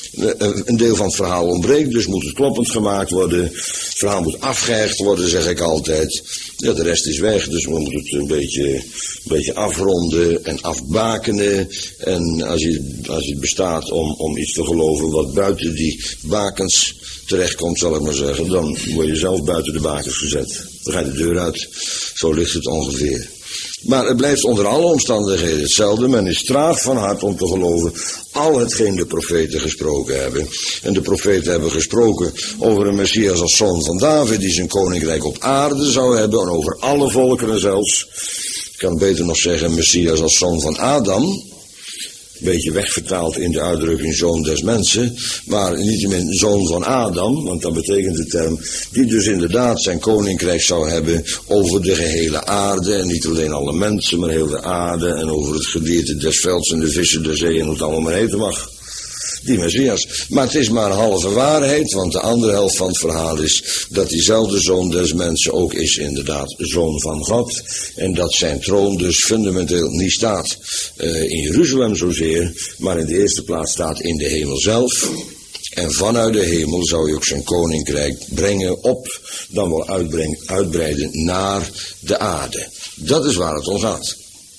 Een deel van het verhaal ontbreekt, dus moet het kloppend gemaakt worden. Het verhaal moet afgehecht worden, zeg ik altijd. Ja, de rest is weg, dus we moeten het een beetje, een beetje afronden en afbakenen. En als je, als je bestaat om, om iets te geloven wat buiten die bakens terechtkomt, zal ik maar zeggen, dan word je zelf buiten de bakens gezet. Dan ga je de deur uit. Zo ligt het ongeveer. Maar het blijft onder alle omstandigheden hetzelfde. Men is traag van hart om te geloven al hetgeen de profeten gesproken hebben. En de profeten hebben gesproken over een Messias als zoon van David, die zijn koninkrijk op aarde zou hebben, en over alle volkeren zelfs. Ik kan beter nog zeggen, Messias als zoon van Adam. Een beetje wegvertaald in de uitdrukking zoon des mensen, maar niettemin zoon van Adam, want dat betekent de term, die dus inderdaad zijn koninkrijk zou hebben over de gehele aarde, en niet alleen alle mensen, maar heel de aarde, en over het gedierte des velds en de vissen der zee en hoe het allemaal maar heten mag. Die Messias. Maar het is maar halve waarheid, want de andere helft van het verhaal is dat diezelfde zoon des mensen ook is inderdaad zoon van God. En dat zijn troon dus fundamenteel niet staat uh, in Jeruzalem zozeer, maar in de eerste plaats staat in de hemel zelf. En vanuit de hemel zou je ook zijn koninkrijk brengen op, dan wel uitbreng, uitbreiden naar de aarde. Dat is waar het om gaat.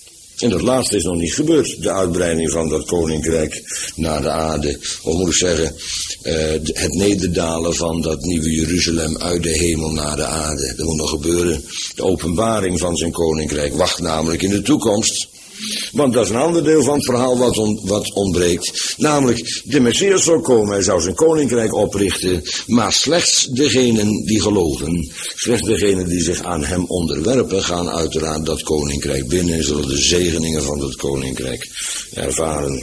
En dat laatste is nog niet gebeurd, de uitbreiding van dat koninkrijk naar de aarde. Of moet ik zeggen, uh, het nederdalen van dat nieuwe Jeruzalem uit de hemel naar de aarde. Dat moet nog gebeuren. De openbaring van zijn koninkrijk wacht namelijk in de toekomst. Want dat is een ander deel van het verhaal wat, on, wat ontbreekt. Namelijk, de Messias zou komen, hij zou zijn koninkrijk oprichten, maar slechts degenen die geloven, slechts degenen die zich aan hem onderwerpen, gaan uiteraard dat koninkrijk binnen en zullen de zegeningen van dat koninkrijk ervaren.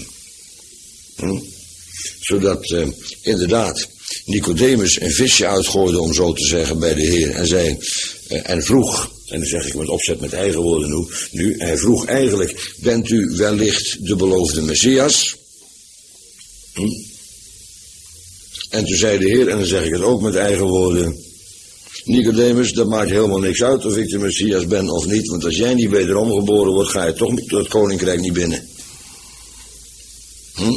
Hm? Zodat uh, inderdaad Nicodemus een visje uitgooide, om zo te zeggen, bij de Heer en zei, uh, en vroeg, en dan zeg ik met opzet met eigen woorden nu, nu, hij vroeg eigenlijk, bent u wellicht de beloofde Messias? Hm? En toen zei de Heer, en dan zeg ik het ook met eigen woorden, Nicodemus, dat maakt helemaal niks uit of ik de Messias ben of niet, want als jij niet wederom geboren wordt, ga je toch het koninkrijk niet binnen. Hm?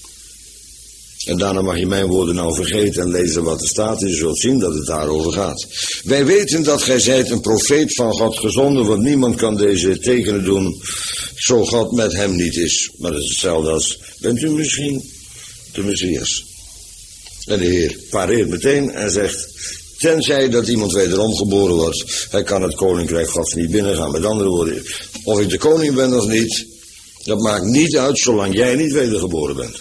En daarna mag je mijn woorden nou vergeten en lezen wat er staat. En je zult zien dat het daarover gaat. Wij weten dat gij zijt een profeet van God gezonden, want niemand kan deze tekenen doen, zo God met hem niet is. Maar dat is hetzelfde als, bent u misschien de Messias? En de Heer pareert meteen en zegt, tenzij dat iemand wederom geboren wordt, hij kan het koninkrijk Gods niet binnengaan. Met andere woorden, of ik de koning ben of niet, dat maakt niet uit zolang jij niet wedergeboren bent.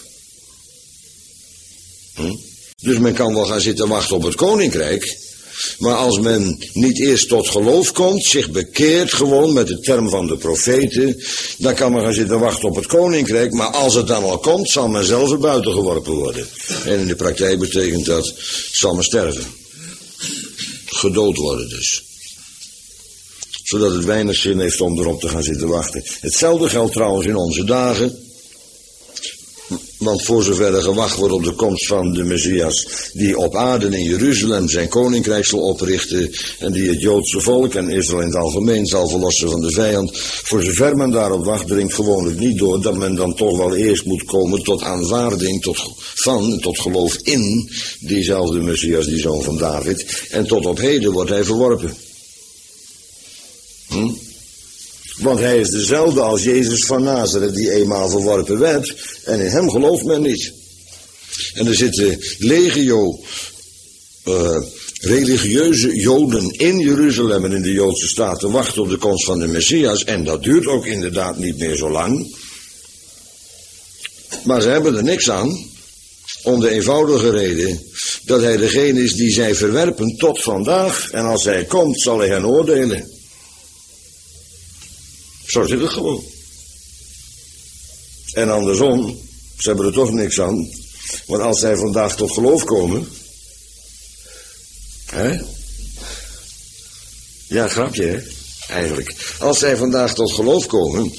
Hm? Dus men kan wel gaan zitten wachten op het koninkrijk, maar als men niet eerst tot geloof komt, zich bekeert gewoon met de term van de profeten, dan kan men gaan zitten wachten op het koninkrijk, maar als het dan al komt, zal men zelfs er buiten geworpen worden. En in de praktijk betekent dat, zal men sterven. Gedood worden dus. Zodat het weinig zin heeft om erop te gaan zitten wachten. Hetzelfde geldt trouwens in onze dagen. Want voor zover er gewacht wordt op de komst van de Messias, die op aarde in Jeruzalem zijn koninkrijk zal oprichten en die het Joodse volk en Israël in het algemeen zal verlossen van de vijand, voor zover men daarop wacht, dringt gewoonlijk niet door dat men dan toch wel eerst moet komen tot aanvaarding tot, van, tot geloof in diezelfde Messias, die zoon van David, en tot op heden wordt hij verworpen. Hm? Want hij is dezelfde als Jezus van Nazareth die eenmaal verworpen werd en in hem gelooft men niet. En er zitten legio uh, religieuze Joden in Jeruzalem en in de Joodse staat te wachten op de komst van de Messias en dat duurt ook inderdaad niet meer zo lang. Maar ze hebben er niks aan om de eenvoudige reden dat hij degene is die zij verwerpen tot vandaag en als hij komt zal hij hen oordelen. Zo zit het gewoon. En andersom, ze hebben er toch niks aan. Want als zij vandaag tot geloof komen. Hè? Ja, grapje hè, eigenlijk. Als zij vandaag tot geloof komen.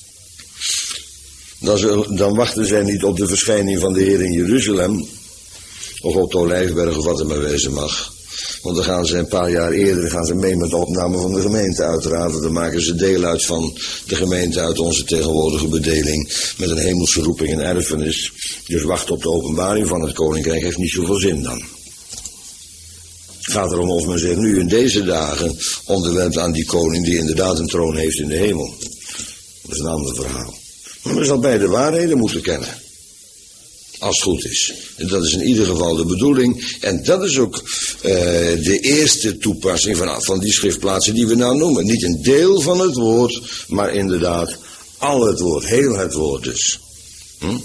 Dan, zullen, dan wachten zij niet op de verschijning van de Heer in Jeruzalem. Of op de Olijfberg of wat er maar wezen mag. Want dan gaan ze een paar jaar eerder gaan ze mee met de opname van de gemeente uiteraard. Dan maken ze deel uit van de gemeente uit onze tegenwoordige bedeling. Met een hemelse roeping en erfenis. Dus wachten op de openbaring van het koninkrijk heeft niet zoveel zin dan. Het gaat erom of men zich nu in deze dagen onderwerpt aan die koning die inderdaad een troon heeft in de hemel. Dat is een ander verhaal. Maar men zal beide waarheden moeten kennen. Als het goed is. En dat is in ieder geval de bedoeling. En dat is ook uh, de eerste toepassing van, van die schriftplaatsen die we nou noemen. Niet een deel van het woord, maar inderdaad al het woord. Heel het woord dus. Hm?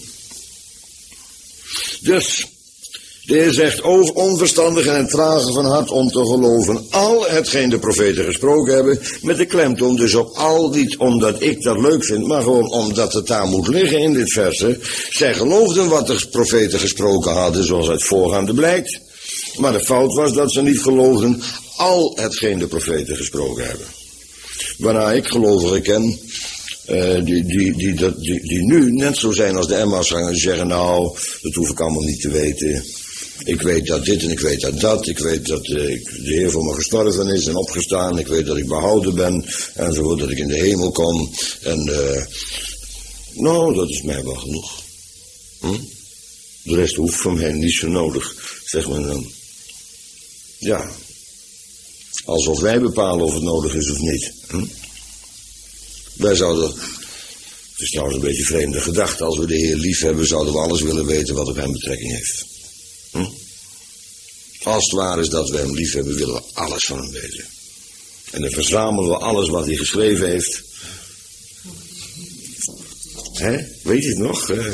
Dus, de Heer zegt, o onverstandigen en tragen van hart om te geloven al hetgeen de profeten gesproken hebben, met de klemtoon dus op al, niet omdat ik dat leuk vind, maar gewoon omdat het daar moet liggen in dit verse. Zij geloofden wat de profeten gesproken hadden, zoals uit voorgaande blijkt, maar de fout was dat ze niet geloofden al hetgeen de profeten gesproken hebben. Waarna ik gelovigen ken, Uh, die, die, die, die, die, die nu net zo zijn als de Emmausgangers, die zeggen, nou, dat hoef ik allemaal niet te weten. Ik weet dat dit en ik weet dat dat. Ik weet dat uh, ik, de Heer voor me gestorven is en opgestaan. Ik weet dat ik behouden ben. Enzovoort, dat ik in de hemel kom. En, uh, nou, dat is mij wel genoeg. Hm? De rest hoeft van mij niet zo nodig, zegt men dan. Ja. Alsof wij bepalen of het nodig is of niet. Hm? Wij zouden, het is trouwens een beetje een vreemde gedachte, als we de Heer lief hebben, zouden we alles willen weten wat op hem betrekking heeft. Hm? Als het waar is dat we hem lief hebben, willen we alles van hem weten. En dan verzamelen we alles wat hij geschreven heeft. Hè? Weet je het nog? Uh...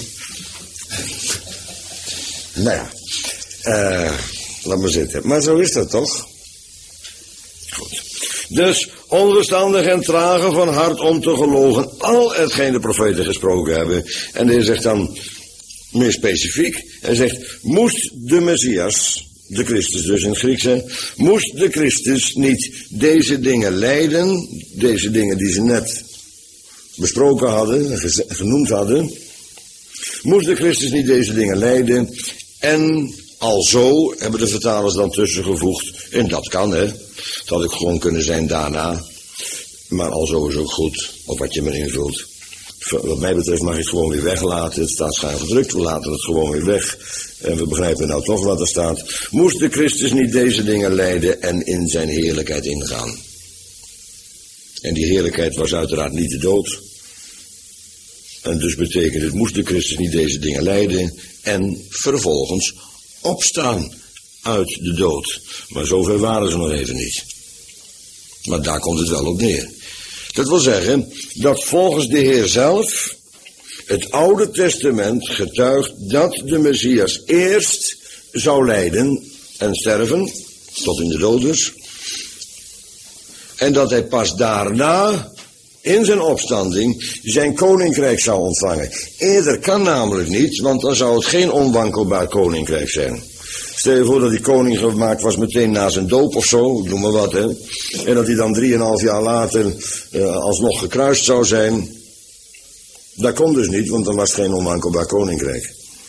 nou ja, uh, laat maar zitten. Maar zo is dat toch? Goed. Dus onverstandig en tragen van hart om te geloven al hetgeen de profeten gesproken hebben. En de Heer zegt dan meer specifiek. Hij zegt, moest de Messias, de Christus dus in het Grieks, hè, moest de Christus niet deze dingen lijden, deze dingen die ze net besproken hadden, genoemd hadden, moest de Christus niet deze dingen lijden en alzo, hebben de vertalers dan tussengevoegd, en dat kan hè, het had ook gewoon kunnen zijn daarna, maar alzo is ook goed, op wat je maar invult. Wat mij betreft mag je het gewoon weer weglaten. Het staat schuin gedrukt, we laten het gewoon weer weg. En we begrijpen nou toch wat er staat. Moest de Christus niet deze dingen lijden en in zijn heerlijkheid ingaan? En die heerlijkheid was uiteraard niet de dood. En dus betekent het, moest de Christus niet deze dingen lijden en vervolgens opstaan uit de dood. Maar zover waren ze nog even niet. Maar daar komt het wel op neer. Dat wil zeggen dat volgens de Heer zelf het Oude Testament getuigt dat de Messias eerst zou lijden en sterven, tot in de dood dus. En dat hij pas daarna in zijn opstanding zijn koninkrijk zou ontvangen. Eerder kan namelijk niet, want dan zou het geen onwankelbaar koninkrijk zijn. Stel je voor dat die koning gemaakt was meteen na zijn doop of zo, noem maar wat hè. En dat hij dan drieënhalf jaar later uh, alsnog gekruist zou zijn. Dat kon dus niet, want dan was het geen onwankelbaar koninkrijk.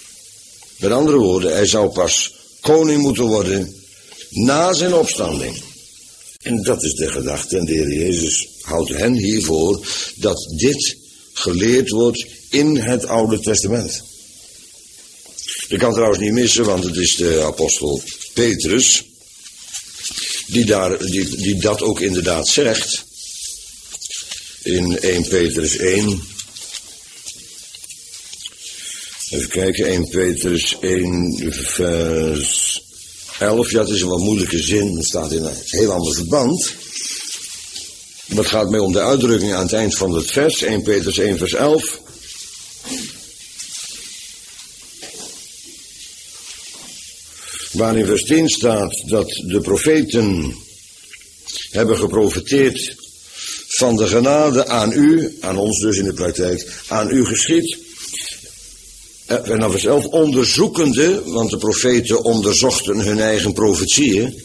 Met andere woorden, hij zou pas koning moeten worden na zijn opstanding. En dat is de gedachte. En de Heer Jezus houdt hen hiervoor dat dit geleerd wordt in het Oude Testament. Dat kan trouwens niet missen, want het is de apostel Petrus die, daar, die, die dat ook inderdaad zegt. In eerste Petrus één. Even kijken, eerste Petrus één vers elf. Ja, het is een wat moeilijke zin. Het staat in een heel ander verband. Maar het gaat mij om de uitdrukking aan het eind van het vers. eerste Petrus één vers elf. Waar in vers tien staat dat de profeten hebben geprofeteerd van de genade aan u, aan ons dus in de praktijk, aan u geschied. En dan vers elf, onderzoekende, want de profeten onderzochten hun eigen profetieën.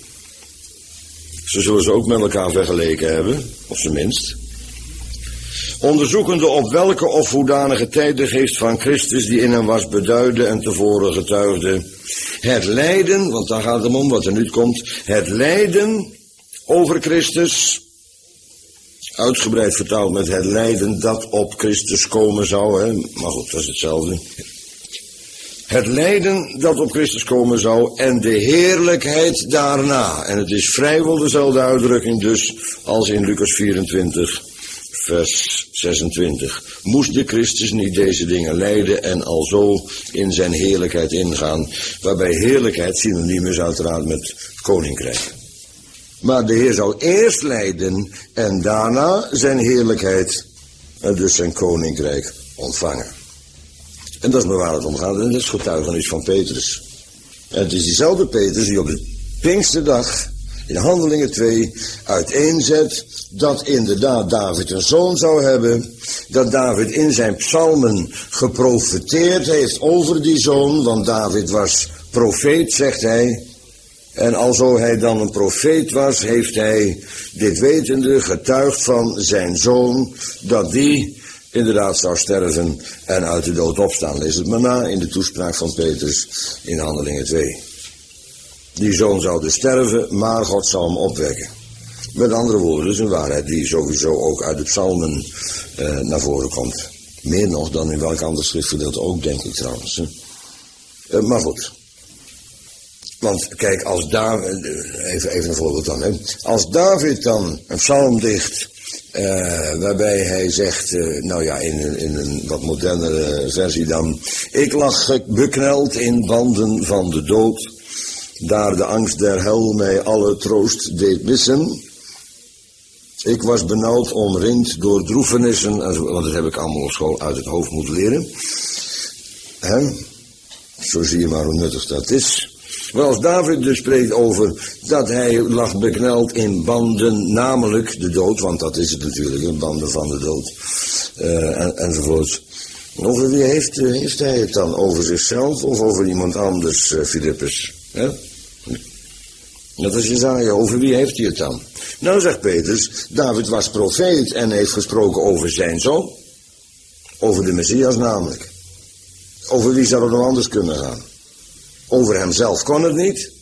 Ze zullen ze ook met elkaar vergeleken hebben, of tenminste. Onderzoekende op welke of hoedanige tijd de geest van Christus die in hem was beduidde en tevoren getuigde. Het lijden, want daar gaat het om wat er nu komt. Het lijden over Christus, uitgebreid vertaald met het lijden dat op Christus komen zou. Hè? Maar goed, dat is hetzelfde. Het lijden dat op Christus komen zou en de heerlijkheid daarna. En het is vrijwel dezelfde uitdrukking dus als in Lucas vierentwintig, vers zesentwintig. Moest de Christus niet deze dingen lijden en alzo in zijn heerlijkheid ingaan. Waarbij heerlijkheid synoniem is uiteraard met koninkrijk. Maar de Heer zou eerst lijden en daarna zijn heerlijkheid en dus zijn koninkrijk ontvangen. En dat is maar waar het om gaat. En dat is getuigenis van Petrus. En het is diezelfde Petrus die op de Pinksterdag in Handelingen twee uiteenzet dat inderdaad David een zoon zou hebben. Dat David in zijn psalmen geprofeteerd heeft over die zoon. Want David was profeet, zegt hij. En alzo hij dan een profeet was, heeft hij dit wetende getuigd van zijn zoon, dat die inderdaad zou sterven en uit de dood opstaan. Lees het maar na in de toespraak van Petrus in Handelingen twee. Die zoon zou dus sterven, maar God zou hem opwekken. Met andere woorden, dat is een waarheid die sowieso ook uit de psalmen uh, naar voren komt. Meer nog dan in welk ander schriftgedeelte ook, denk ik trouwens. Uh, maar goed. Want kijk, als David, even, even een voorbeeld dan, hè. Als David dan een psalm dicht, uh, waarbij hij zegt, uh, nou ja, in, in een wat modernere versie dan, ik lag bekneld in banden van de dood, daar de angst der hel mij alle troost deed missen. Ik was benauwd, omringd door droefenissen, want dat heb ik allemaal op school uit het hoofd moeten leren. Hè? Zo zie je maar hoe nuttig dat is. Maar als David dus spreekt over dat hij lag bekneld in banden, namelijk de dood, want dat is het natuurlijk, in banden van de dood, uh, en, enzovoort. Over wie heeft, uh, heeft hij het dan? Over zichzelf of over iemand anders, uh, Filippus? Hè? Dat is Jesaja, over wie heeft hij het dan? Nou, zegt Petrus, David was profeet en heeft gesproken over zijn zoon. Over de Messias namelijk. Over wie zou het nog anders kunnen gaan? Over hemzelf kon het niet.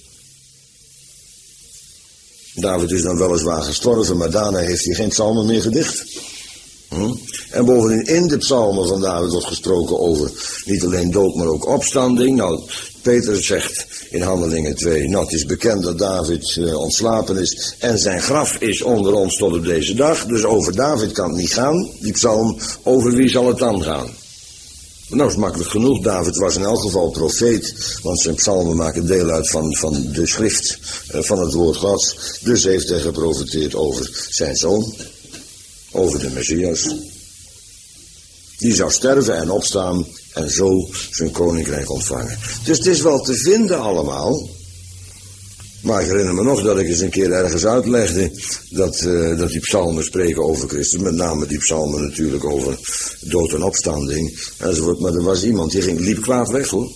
David is dan weliswaar gestorven, maar daarna heeft hij geen psalmen meer gedicht. Hm? En bovendien in de psalmen van David wordt gesproken over niet alleen dood, maar ook opstanding. Nou, Petrus zegt in Handelingen twee, nou het is bekend dat David uh, ontslapen is en zijn graf is onder ons tot op deze dag. Dus over David kan het niet gaan, die psalm, over wie zal het dan gaan? Nou, is makkelijk genoeg. David was in elk geval profeet, want zijn psalmen maken deel uit van, van de schrift, uh, van het woord Gods. Dus heeft hij geprofeteerd over zijn zoon, over de Messias. Die zou sterven en opstaan en zo zijn koninkrijk ontvangen. Dus het is wel te vinden allemaal. Maar ik herinner me nog dat ik eens een keer ergens uitlegde dat, uh, dat die psalmen spreken over Christus. Met name die psalmen natuurlijk over dood en opstanding enzovoort. Maar er was iemand die ging, liep kwaad weg hoor.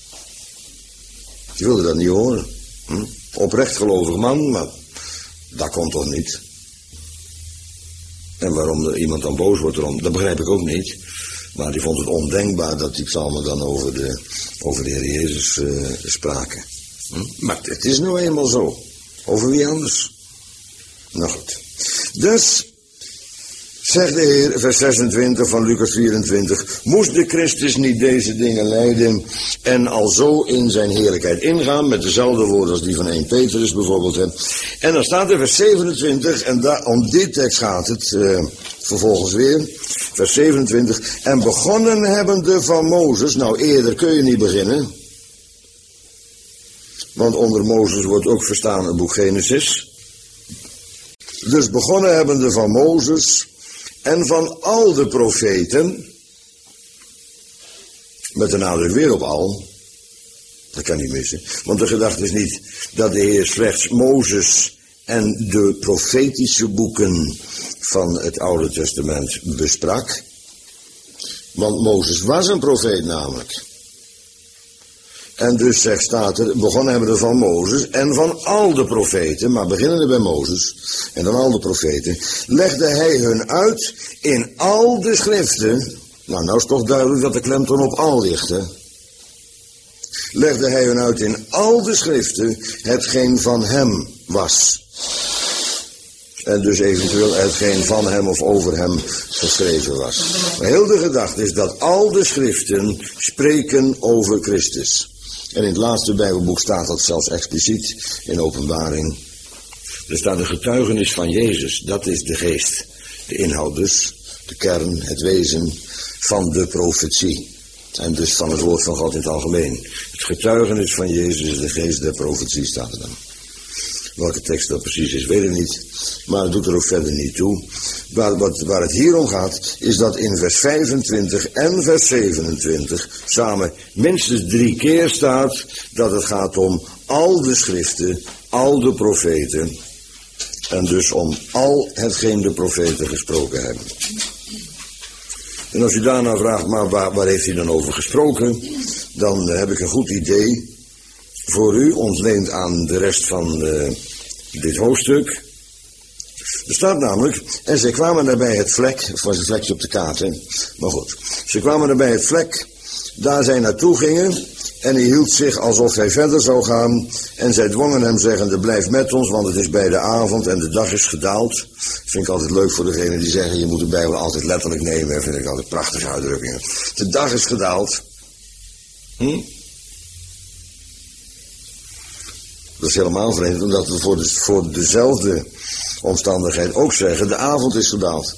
Die wilde dat niet horen. Hm? Oprecht gelovig man, maar dat komt toch niet. En waarom er iemand dan boos wordt erom, dat begrijp ik ook niet. Maar die vond het ondenkbaar dat die psalmen dan over de, over de Heer Jezus uh, spraken. Hm? Maar het is nou eenmaal zo. Over wie anders? Nou goed. Dus, zegt de Heer, vers zesentwintig van Lucas vierentwintig, moest de Christus niet deze dingen lijden en al zo in zijn heerlijkheid ingaan, met dezelfde woorden als die van eerste Petrus bijvoorbeeld. Hè. En dan staat er vers zevenentwintig, en daar, om die tekst gaat het uh, vervolgens weer, vers zevenentwintig, en begonnen hebbende van Mozes, nou eerder kun je niet beginnen, want onder Mozes wordt ook verstaan het boek Genesis. Dus begonnen hebbende van Mozes en van al de profeten, met de nadruk weer op al, dat kan niet missen, want de gedachte is niet dat de Heer slechts Mozes en de profetische boeken van het Oude Testament besprak, want Mozes was een profeet namelijk. En dus zegt staat er, begonnen hebben we van Mozes en van al de profeten, maar beginnende bij Mozes en dan al de profeten, legde hij hun uit in al de schriften. Nou, nou is toch duidelijk dat de klemtoon op al ligt, hè. Legde hij hun uit in al de schriften hetgeen van hem was. En dus eventueel hetgeen van hem of over hem geschreven was. Maar heel de gedachte is dat al de schriften spreken over Christus. En in het laatste Bijbelboek staat dat zelfs expliciet in Openbaring. Er staat een getuigenis van Jezus, dat is de geest. De inhoud dus, de kern, het wezen van de profetie. En dus van het woord van God in het algemeen. Het getuigenis van Jezus is de geest der profetie, staat er dan. Welke tekst dat precies is, weet ik niet. Maar het doet er ook verder niet toe. Waar, wat, waar het hier om gaat, is dat in vers vijfentwintig en vers zevenentwintig samen minstens drie keer staat dat het gaat om al de schriften, al de profeten. En dus om al hetgeen de profeten gesproken hebben. En als u daarna vraagt, maar waar, waar heeft hij dan over gesproken? Dan uh, heb ik een goed idee voor u, ontleend aan de rest van uh, dit hoofdstuk. Er staat namelijk, en zij kwamen daarbij het vlek, of was een vlekje op de kaart, hè? Maar goed. Ze kwamen daarbij het vlek, daar zij naartoe gingen, en hij hield zich alsof hij verder zou gaan, en zij dwongen hem zeggende, blijf met ons, want het is bij de avond en de dag is gedaald. Dat vind ik altijd leuk voor degenen die zeggen, je moet de Bijbel altijd letterlijk nemen, dat vind ik altijd prachtige uitdrukkingen. De dag is gedaald. Hm? Dat is helemaal vreemd, omdat we voor, de, voor dezelfde omstandigheid ook zeggen, de avond is gedaald.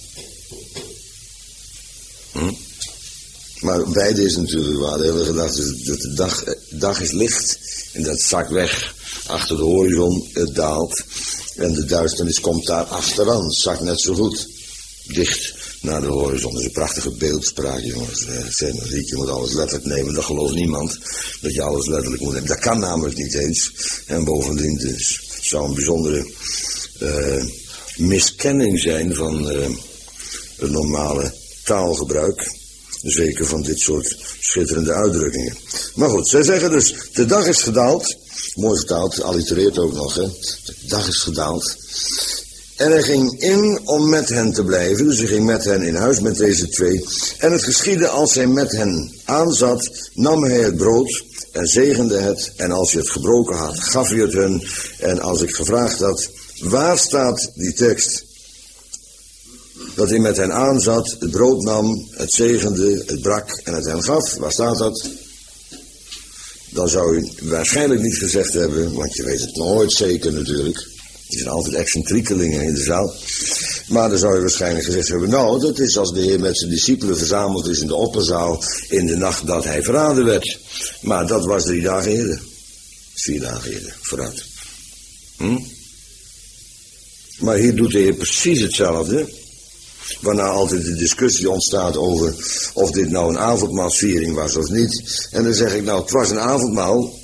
Hm? Maar beide is natuurlijk waar. De hele gedachte is dat de dag, dag is licht en dat zakt weg achter de horizon, het daalt. En de duisternis komt daar achteraan, het zakt net zo goed dicht naar de horizon. Dat is een prachtige beeldspraak, jongens. Je moet alles letterlijk nemen, dat gelooft niemand, dat je alles letterlijk moet nemen. Dat kan namelijk niet eens. En bovendien dus, het zou een bijzondere uh, miskenning zijn van uh, het normale taalgebruik. Zeker van dit soort schitterende uitdrukkingen. Maar goed, zij zeggen dus, de dag is gedaald. Mooi vertaald, allitereert ook nog, hè. De dag is gedaald. En hij ging in om met hen te blijven. Dus hij ging met hen in huis met deze twee. En het geschiedde als hij met hen aanzat, nam hij het brood en zegende het. En als hij het gebroken had, gaf hij het hun. En als ik gevraagd had, waar staat die tekst? Dat hij met hen aanzat, het brood nam, het zegende, het brak en het hen gaf. Waar staat dat? Dan zou u waarschijnlijk niet gezegd hebben, want je weet het nooit zeker natuurlijk. Er zijn altijd excentriekelingen in de zaal. Maar dan zou je waarschijnlijk gezegd hebben, nou, dat is als de Heer met zijn discipelen verzameld is in de opperzaal in de nacht dat hij verraden werd. Maar dat was drie dagen eerder. Vier dagen eerder, vooruit. Hm? Maar hier doet de Heer precies hetzelfde. Waarna altijd de discussie ontstaat over of dit nou een avondmaalsviering was of niet. En dan zeg ik, nou, het was een avondmaal.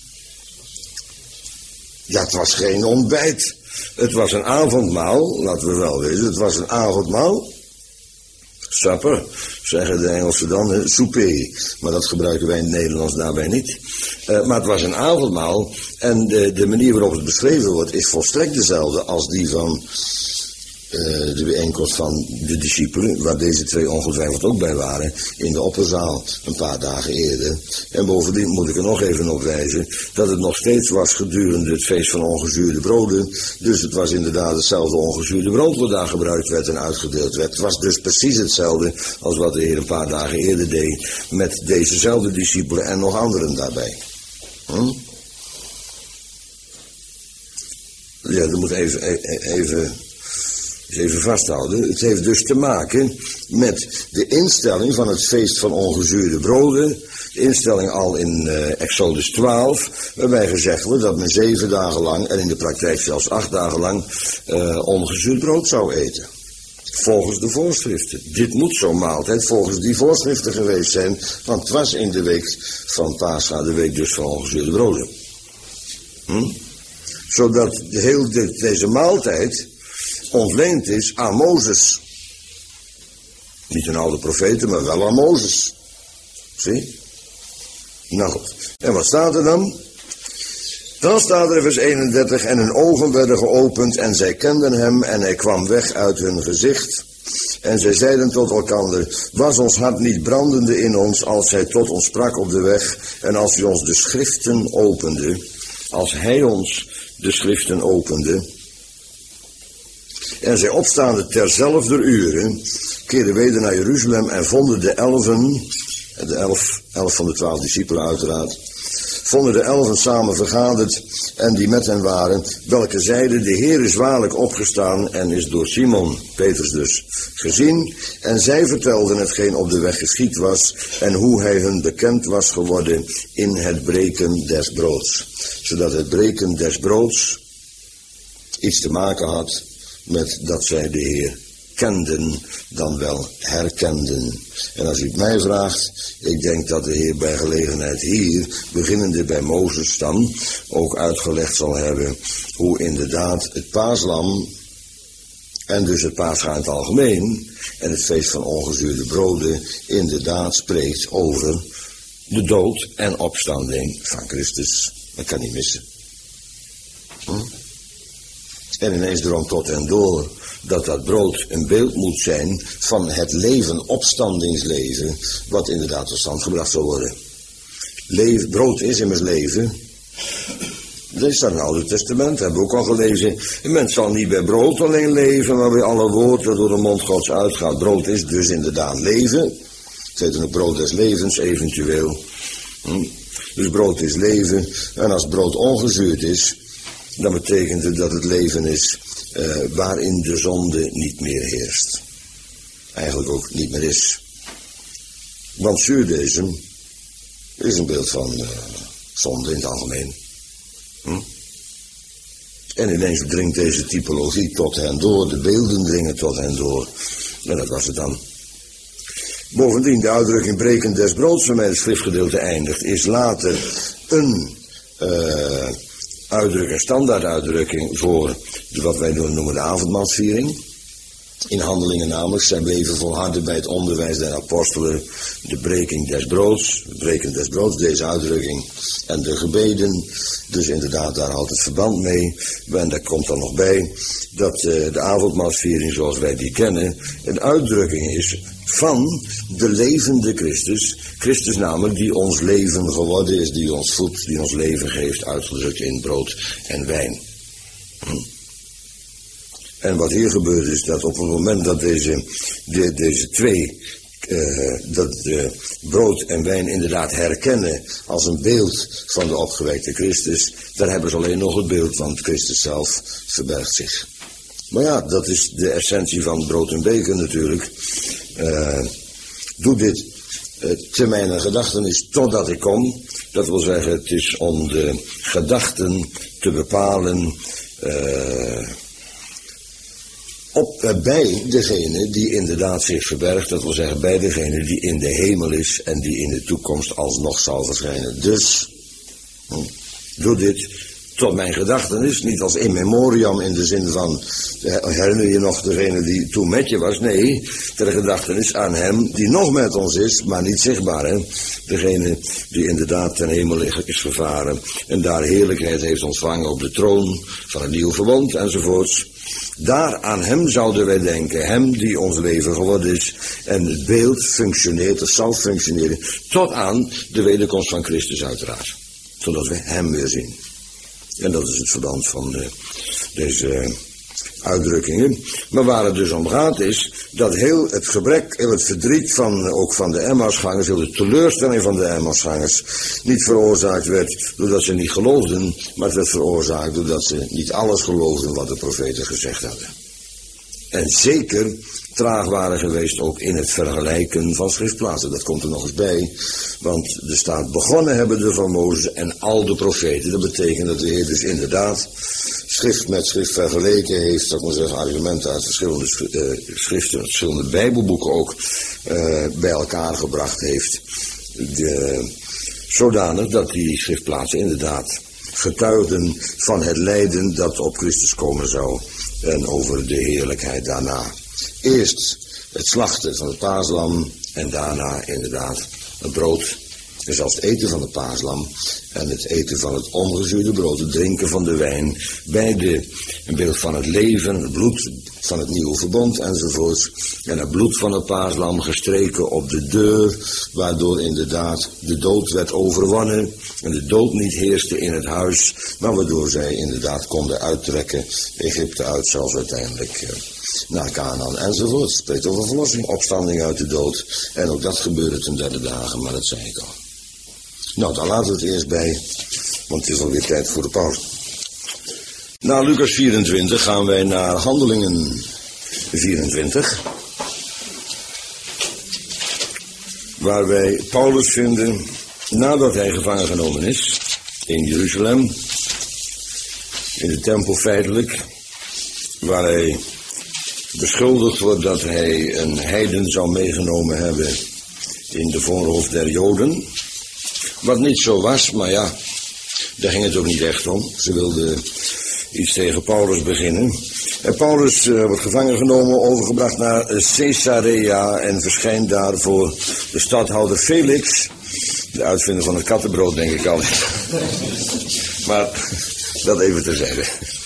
Ja, het was geen ontbijt. Het was een avondmaal, laten we wel weten. Het was een avondmaal. Supper, zeggen de Engelsen dan, souper. Maar dat gebruiken wij in het Nederlands daarbij niet. Uh, maar het was een avondmaal. En de, de manier waarop het beschreven wordt is volstrekt dezelfde als die van Uh, de bijeenkomst van de discipelen, waar deze twee ongetwijfeld ook bij waren, in de opperzaal een paar dagen eerder. En bovendien moet ik er nog even op wijzen dat het nog steeds was gedurende het feest van ongezuurde broden. Dus het was inderdaad hetzelfde ongezuurde brood wat daar gebruikt werd en uitgedeeld werd. Het was dus precies hetzelfde als wat de Heer een paar dagen eerder deed met dezezelfde discipelen en nog anderen daarbij. Hm? Ja, dat moet even... even Even vasthouden. Het heeft dus te maken met de instelling van het feest van ongezuurde broden. De instelling al in uh, Exodus twaalf, waarbij gezegd wordt dat men zeven dagen lang, en in de praktijk zelfs acht dagen lang, uh, ongezuurd brood zou eten. Volgens de voorschriften. Dit moet zo'n maaltijd volgens die voorschriften geweest zijn, want het was in de week van Pascha, de week dus van ongezuurde broden. Hm? Zodat de heel de, deze maaltijd ontleend is aan Mozes. Niet aan al de profeten, maar wel aan Mozes. Zie? Nou goed. En wat staat er dan? Dan staat er in vers eenendertig, en hun ogen werden geopend en zij kenden hem en hij kwam weg uit hun gezicht. En zij zeiden tot elkander, was ons hart niet brandende in ons als hij tot ons sprak op de weg en als hij ons de schriften opende, als hij ons de schriften opende. En zij opstaande terzelfde uren keerden weder naar Jeruzalem en vonden de elfen, de elf, elf van de twaalf discipelen uiteraard, vonden de elfen samen vergaderd en die met hen waren, welke zeiden, de Heer is waarlijk opgestaan en is door Simon, Petrus dus, gezien. En zij vertelden hetgeen op de weg geschied was en hoe hij hun bekend was geworden in het breken des broods. Zodat het breken des broods iets te maken had met dat zij de Heer kenden, dan wel herkenden. En als u het mij vraagt, ik denk dat de Heer bij gelegenheid hier, beginnende bij Mozes dan, ook uitgelegd zal hebben hoe inderdaad het paaslam, en dus het Pascha in het algemeen, en het feest van ongezuurde broden, inderdaad spreekt over de dood en opstanding van Christus. Dat kan niet missen. Hm? En ineens drong tot hen door dat dat brood een beeld moet zijn van het leven, opstandingsleven, wat inderdaad tot stand gebracht zal worden. Leven, brood is immers leven. Dat staat in het Oude Testament, hebben we ook al gelezen. Een mens zal niet bij brood alleen leven, maar bij alle woord dat door de mond Gods uitgaat. Brood is dus inderdaad leven. Het heet dan ook brood des levens, eventueel. Hm? Dus brood is leven. En als brood ongezuurd is, dan betekent het dat het leven is uh, waarin de zonde niet meer heerst. Eigenlijk ook niet meer is. Want zuurdeesem is een beeld van uh, zonde in het algemeen. Hm? En ineens dringt deze typologie tot hen door, de beelden dringen tot hen door. En dat was het dan. Bovendien, de uitdrukking breken des broods, waarmee het schriftgedeelte eindigt, is later een uh, uitdrukking, standaarduitdrukking voor wat wij noemen de avondmaalsviering. In Handelingen namelijk, zij bleven volharden bij het onderwijs der apostelen, de breking des broods, het breken des broods, deze uitdrukking, en de gebeden. Dus inderdaad, daar houdt het verband mee. En daar komt dan nog bij dat uh, de avondmaalsviering zoals wij die kennen, een uitdrukking is van de levende Christus. Christus namelijk die ons leven geworden is, die ons voedt, die ons leven geeft, uitgedrukt in brood en wijn. Hm. En wat hier gebeurt is dat op het moment dat deze, de, deze twee, uh, dat uh, brood en wijn inderdaad herkennen als een beeld van de opgewekte Christus, daar hebben ze alleen nog het beeld, want Christus zelf verbergt zich. Maar ja, dat is de essentie van brood en beker natuurlijk. Uh, doe dit uh, te mijn gedachtenis totdat ik kom. Dat wil zeggen, het is om de gedachten te bepalen uh, op, uh, bij degene die inderdaad zich verbergt. Dat wil zeggen, bij degene die in de hemel is en die in de toekomst alsnog zal verschijnen. Dus, hm, doe dit tot mijn gedachtenis, niet als in memoriam in de zin van, herinner je nog degene die toen met je was? Nee, ter gedachtenis aan hem die nog met ons is, maar niet zichtbaar. Hè? Degene die inderdaad ten hemel is gevaren en daar heerlijkheid heeft ontvangen op de troon van het nieuwe verbond enzovoorts. Daar aan hem zouden wij denken, hem die ons leven geworden is. En het beeld functioneert, het zal functioneren, tot aan de wederkomst van Christus uiteraard. Zodat we hem weer zien. En dat is het verband van uh, deze uh, uitdrukkingen. Maar waar het dus om gaat is dat heel het gebrek, heel het verdriet van, uh, ook van de Emmausgangers, heel de teleurstelling van de Emmausgangers, niet veroorzaakt werd doordat ze niet geloofden, maar het werd veroorzaakt doordat ze niet alles geloofden wat de profeten gezegd hadden. En zeker traag waren geweest ook in het vergelijken van schriftplaatsen. Dat komt er nog eens bij. Want er staat begonnen hebben de van Mozes en al de profeten. Dat betekent dat de Heer dus inderdaad schrift met schrift vergeleken heeft. Dat ik maar zeggen, argumenten uit verschillende uh, schriften, verschillende bijbelboeken ook uh, bij elkaar gebracht heeft. De, zodanig dat die schriftplaatsen inderdaad getuigden van het lijden dat op Christus komen zou. En over de heerlijkheid daarna. Eerst het slachten van het paaslam en daarna inderdaad het brood. En zelfs het eten van het paaslam en het eten van het ongezuurde brood, het drinken van de wijn. Beide een beeld van het leven, het bloed van het nieuwe verbond enzovoorts. En het bloed van het paaslam gestreken op de deur, waardoor inderdaad de dood werd overwonnen. En de dood niet heerste in het huis, maar waardoor zij inderdaad konden uittrekken, Egypte uit, zelfs uiteindelijk uh, naar Canaan enzovoort. Het spreekt over verlossing, opstanding uit de dood. En ook dat gebeurde ten derde dagen, maar dat zei ik al. Nou, dan laten we het eerst bij, want het is alweer tijd voor de pauze. Na Lucas vierentwintig gaan wij naar Handelingen vierentwintig. Waar wij Paulus vinden nadat hij gevangen genomen is in Jeruzalem. In de tempel feitelijk. Waar hij beschuldigd wordt dat hij een heiden zou meegenomen hebben in de voorhof der Joden. Wat niet zo was, maar ja, daar ging het ook niet echt om. Ze wilden iets tegen Paulus beginnen. En Paulus uh, wordt gevangen genomen, overgebracht naar uh, Caesarea en verschijnt daar voor de stadhouder Felix. De uitvinder van het kattenbrood, denk ik al. Maar dat even terzijde.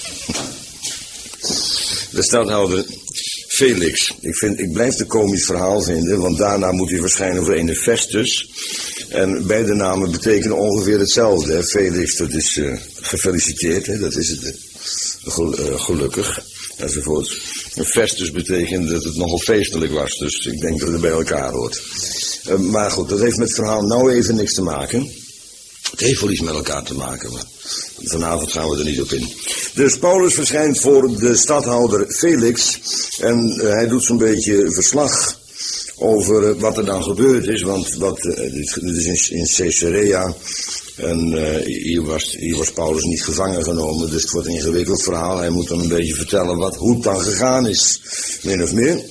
De stadhouder Felix. Ik, vind, ik blijf het komisch verhaal vinden, want daarna moet hij verschijnen voor ene Festus. En beide namen betekenen ongeveer hetzelfde. Hè. Felix, dat is uh, gefeliciteerd, hè. Dat is het. Uh, gelukkig, enzovoort. En Festus betekent dat het nogal feestelijk was, dus ik denk dat het bij elkaar hoort. Uh, maar goed, dat heeft met het verhaal nou even niks te maken. Het heeft wel iets met elkaar te maken, maar vanavond gaan we er niet op in. Dus Paulus verschijnt voor de stadhouder Felix en uh, hij doet zo'n beetje verslag over wat er dan gebeurd is, want wat, uh, dit, dit is in, in Caesarea en uh, hier, was, hier was Paulus niet gevangen genomen, dus het wordt een ingewikkeld verhaal. Hij moet dan een beetje vertellen wat, hoe het dan gegaan is, min of meer.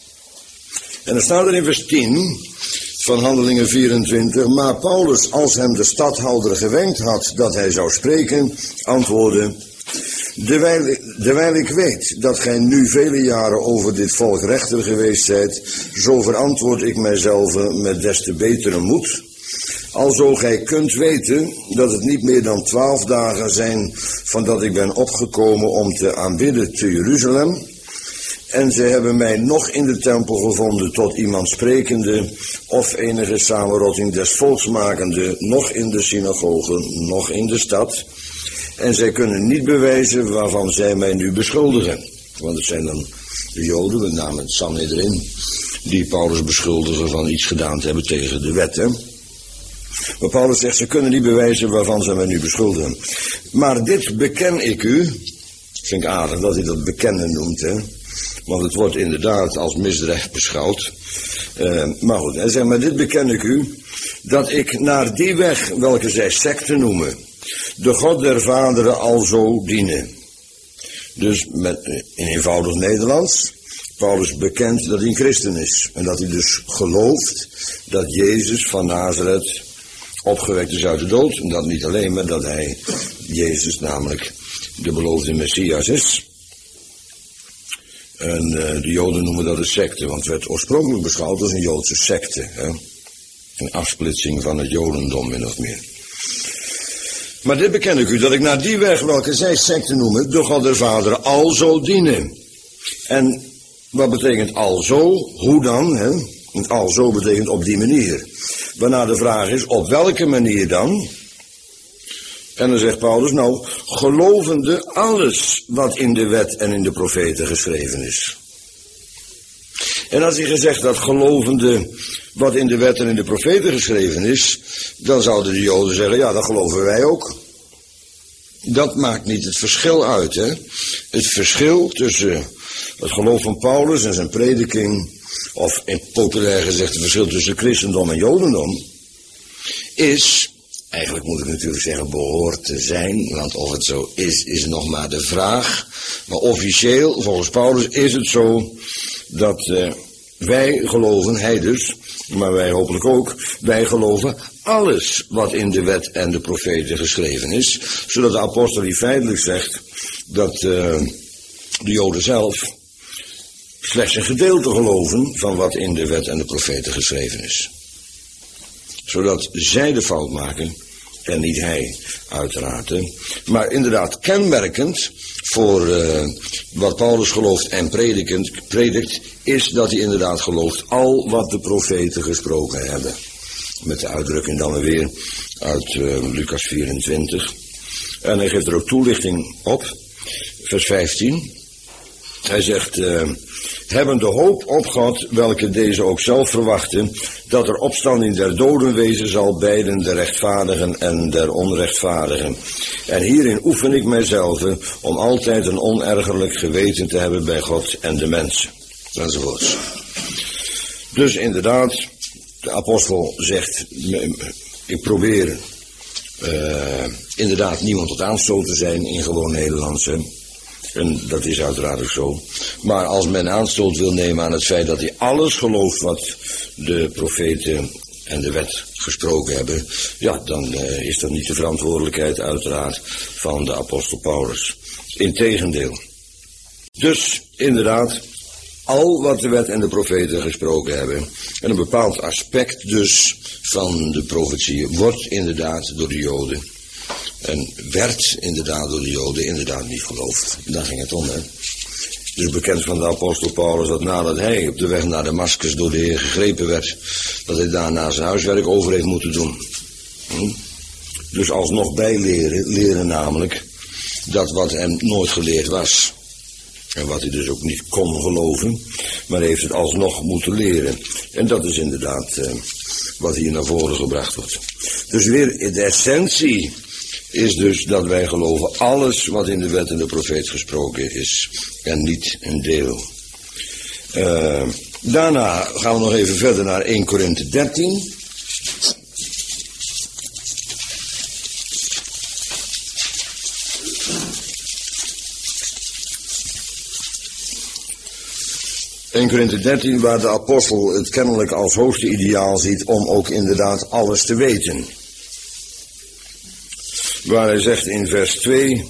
En dan staat er in vers tien van Handelingen vierentwintig, maar Paulus, als hem de stadhouder gewenkt had dat hij zou spreken, antwoordde: Dewijl, dewijl ik weet dat gij nu vele jaren over dit volk rechter geweest zijt, zo verantwoord ik mijzelf met des te betere moed. Alzo gij kunt weten dat het niet meer dan twaalf dagen zijn van dat ik ben opgekomen om te aanbidden te Jeruzalem. En ze hebben mij nog in de tempel gevonden tot iemand sprekende, of enige samenrotting des volks makende, nog in de synagogen, nog in de stad. En zij kunnen niet bewijzen waarvan zij mij nu beschuldigen. Want het zijn dan de Joden, met name het Sanhedrin, die Paulus beschuldigen van iets gedaan te hebben tegen de wet. Hè? Maar Paulus zegt, ze kunnen niet bewijzen waarvan zij mij nu beschuldigen. Maar dit beken ik u. Vind ik aardig dat hij dat bekennen noemt, hè. Want het wordt inderdaad als misdrijf beschouwd. Uh, maar goed, hij zegt, maar dit beken ik u, dat ik naar die weg, welke zij secte noemen, de God der vaderen alzo dienen. Dus met, in eenvoudig Nederlands, Paulus bekent dat hij een christen is. En dat hij dus gelooft dat Jezus van Nazareth opgewekt is uit de dood. En dat niet alleen, maar dat hij, Jezus namelijk, de beloofde Messias is. En uh, de Joden noemen dat een secte, want het werd oorspronkelijk beschouwd als een Joodse secte. Hè? Een afsplitsing van het Jodendom, min of meer. Maar dit beken ik u, dat ik naar die weg, welke zij secte noemen, de God der Vader alzo dienen. En wat betekent alzo? Hoe dan? Hè? Want alzo betekent op die manier. Waarna de vraag is, op welke manier dan? En dan zegt Paulus, nou, gelovende alles wat in de wet en in de profeten geschreven is. En als hij gezegd dat gelovende wat in de wet en in de profeten geschreven is, dan zouden de Joden zeggen, ja, dat geloven wij ook. Dat maakt niet het verschil uit, hè. Het verschil tussen het geloof van Paulus en zijn prediking, of in populair gezegd het verschil tussen christendom en jodendom, is, eigenlijk moet ik natuurlijk zeggen behoort te zijn, want of het zo is, is nog maar de vraag. Maar officieel, volgens Paulus, is het zo dat uh, wij geloven, hij dus, maar wij hopelijk ook, wij geloven alles wat in de wet en de profeten geschreven is. Zodat de apostel hier feitelijk zegt dat uh, de Joden zelf slechts een gedeelte geloven van wat in de wet en de profeten geschreven is. Zodat zij de fout maken en niet hij, uiteraard. Hè. Maar inderdaad kenmerkend voor uh, wat Paulus gelooft en predikend, predikt, is dat hij inderdaad gelooft al wat de profeten gesproken hebben. Met de uitdrukking dan weer uit uh, Lucas vierentwintig. En hij geeft er ook toelichting op, vers vijftien. Hij zegt, uh, hebben de hoop op God, welke deze ook zelf verwachten, dat er opstanding der doden wezen zal, beiden de rechtvaardigen en der onrechtvaardigen. En hierin oefen ik mijzelf om altijd een onergerlijk geweten te hebben bij God en de mensen. Enzovoorts. Dus inderdaad, de apostel zegt, ik probeer uh, inderdaad niemand tot aanstoot te zijn in gewoon Nederlands. Hè. En dat is uiteraard ook zo. Maar als men aanstoot wil nemen aan het feit dat hij alles gelooft wat de profeten en de wet gesproken hebben, ja, dan uh, is dat niet de verantwoordelijkheid uiteraard van de apostel Paulus. Integendeel. Dus inderdaad, al wat de wet en de profeten gesproken hebben, en een bepaald aspect dus van de profetieën wordt inderdaad door de Joden en werd inderdaad door de Joden inderdaad niet geloofd. Daar ging het om, hè. Het is bekend van de apostel Paulus dat nadat hij op de weg naar Damascus door de Heer gegrepen werd, dat hij daarna zijn huiswerk over heeft moeten doen. Hm? Dus alsnog bijleren, leren namelijk dat wat hem nooit geleerd was. En wat hij dus ook niet kon geloven, maar heeft het alsnog moeten leren. En dat is inderdaad uh, wat hier naar voren gebracht wordt. Dus weer de essentie is dus dat wij geloven alles wat in de wet en de profeet gesproken is. En niet een deel. Uh, daarna gaan we nog even verder naar Eerste Korinthe dertien. Eerste Korinthe dertien, waar de apostel het kennelijk als hoogste ideaal ziet om ook inderdaad alles te weten. Waar hij zegt in vers twee,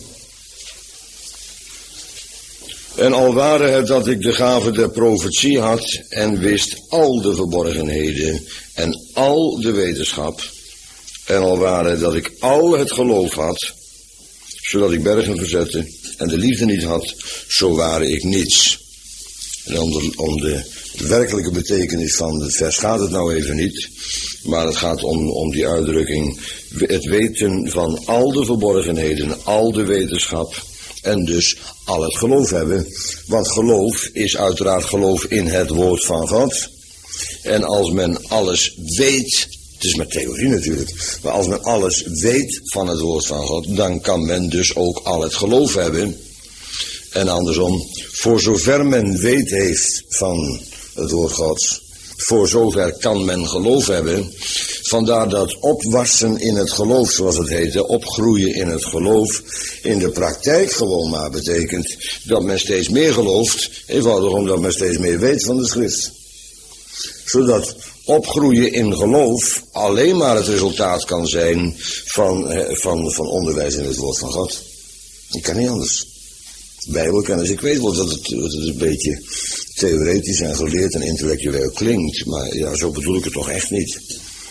en al ware het dat ik de gave der profetie had en wist al de verborgenheden en al de wetenschap, en al ware het dat ik al het geloof had, zodat ik bergen verzette en de liefde niet had, zo ware ik niets. En om de, om de werkelijke betekenis van het vers gaat het nou even niet. Maar het gaat om, om die uitdrukking. Het weten van al de verborgenheden, al de wetenschap. En dus al het geloof hebben. Want geloof is uiteraard geloof in het woord van God. En als men alles weet, het is met theorie natuurlijk. Maar als men alles weet van het woord van God, dan kan men dus ook al het geloof hebben. En andersom, voor zover men weet heeft van het woord Gods, voor zover kan men geloof hebben. Vandaar dat opwassen in het geloof, zoals het heet, opgroeien in het geloof, in de praktijk gewoon maar betekent dat men steeds meer gelooft, eenvoudig omdat men steeds meer weet van de schrift. Zodat opgroeien in geloof alleen maar het resultaat kan zijn van, van, van onderwijs in het woord van God. Dat kan niet anders. Bijbelkennis, ik weet wel dat het, dat het een beetje theoretisch en geleerd en intellectueel klinkt, maar ja, zo bedoel ik het toch echt niet.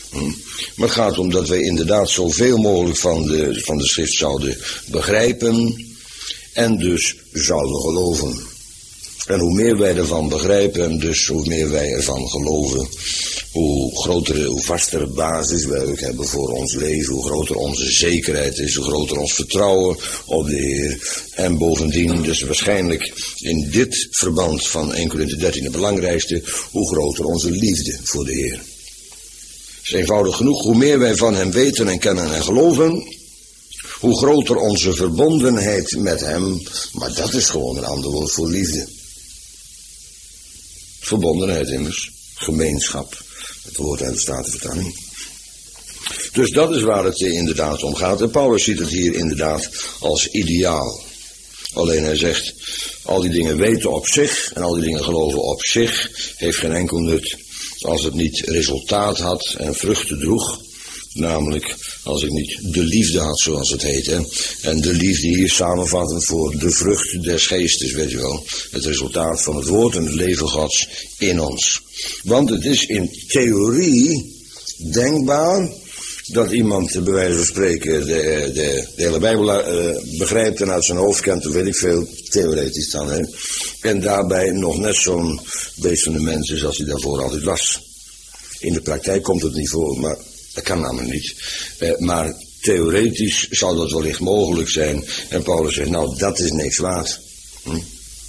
Hm? Maar het gaat om dat wij inderdaad zoveel mogelijk van de, van de schrift zouden begrijpen en dus zouden geloven. En hoe meer wij ervan begrijpen en dus hoe meer wij ervan geloven, hoe grotere, hoe vastere basis wij ook hebben voor ons leven, hoe groter onze zekerheid is, hoe groter ons vertrouwen op de Heer. En bovendien, dus waarschijnlijk in dit verband van Eerste Korinthe dertien het belangrijkste, hoe groter onze liefde voor de Heer. Het is eenvoudig genoeg, hoe meer wij van Hem weten en kennen en geloven, hoe groter onze verbondenheid met Hem, maar dat is gewoon een ander woord voor liefde. Verbondenheid immers, gemeenschap, het woord uit de Statenvertaling. Dus dat is waar het inderdaad om gaat. En Paulus ziet het hier inderdaad als ideaal. Alleen hij zegt, al die dingen weten op zich en al die dingen geloven op zich heeft geen enkel nut als het niet resultaat had en vruchten droeg. Namelijk als ik niet de liefde had, zoals het heet. Hè? En de liefde hier samenvattend voor de vrucht des geestes, weet je wel. Het resultaat van het woord en het leven Gods in ons. Want het is in theorie denkbaar dat iemand, bij wijze van spreken, de, de, de hele Bijbel uh, begrijpt en uit zijn hoofd kent, dan weet ik veel, theoretisch dan. Hè? En daarbij nog net zo'n beest van de mens is als hij daarvoor altijd was. In de praktijk komt het niet voor, maar dat kan namelijk niet. Uh, maar theoretisch zou dat wellicht mogelijk zijn. En Paulus zegt, nou, dat is niks waard. Hm?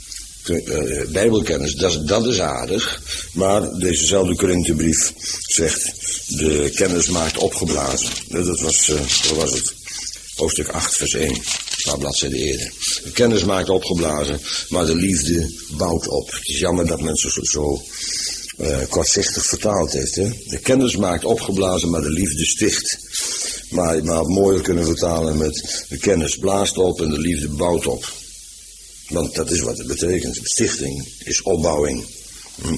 Uh, Bijbelkennis, dat, dat is aardig. Maar dezezelfde Korinthebrief zegt, de kennis maakt opgeblazen. Dat was, uh, wat was het? Hoofdstuk acht, vers één. Een paar bladzijden eerder. De kennis maakt opgeblazen, maar de liefde bouwt op. Het is jammer dat mensen zo... zo Uh, kortzichtig vertaald heeft. Hè? De kennis maakt opgeblazen, maar de liefde sticht. Maar je had mooier kunnen vertalen met de kennis blaast op en de liefde bouwt op. Want dat is wat het betekent. Stichting is opbouwing. Hm.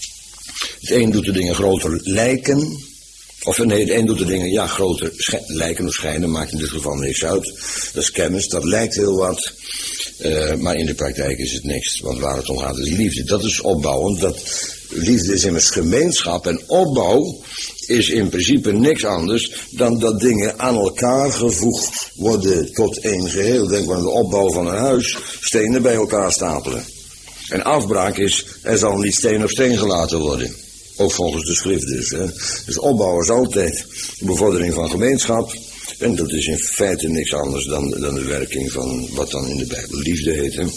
Het een doet de dingen groter lijken. Of nee, het een doet de dingen ja groter lijken of schijnen. Maakt in dit geval niks uit. Dat is kennis, dat lijkt heel wat. Uh, maar in de praktijk is het niks. Want waar het om gaat is liefde. Dat is opbouwend. Dat, liefde is immers gemeenschap. En opbouw is in principe niks anders dan dat dingen aan elkaar gevoegd worden tot één geheel. Denk maar aan de opbouw van een huis. Stenen bij elkaar stapelen. En afbraak is, er zal niet steen op steen gelaten worden. Ook volgens de schrift dus. Hè. Dus opbouw is altijd de bevordering van gemeenschap. En dat is in feite niks anders dan, dan de werking van wat dan in de Bijbel liefde heet. Hè.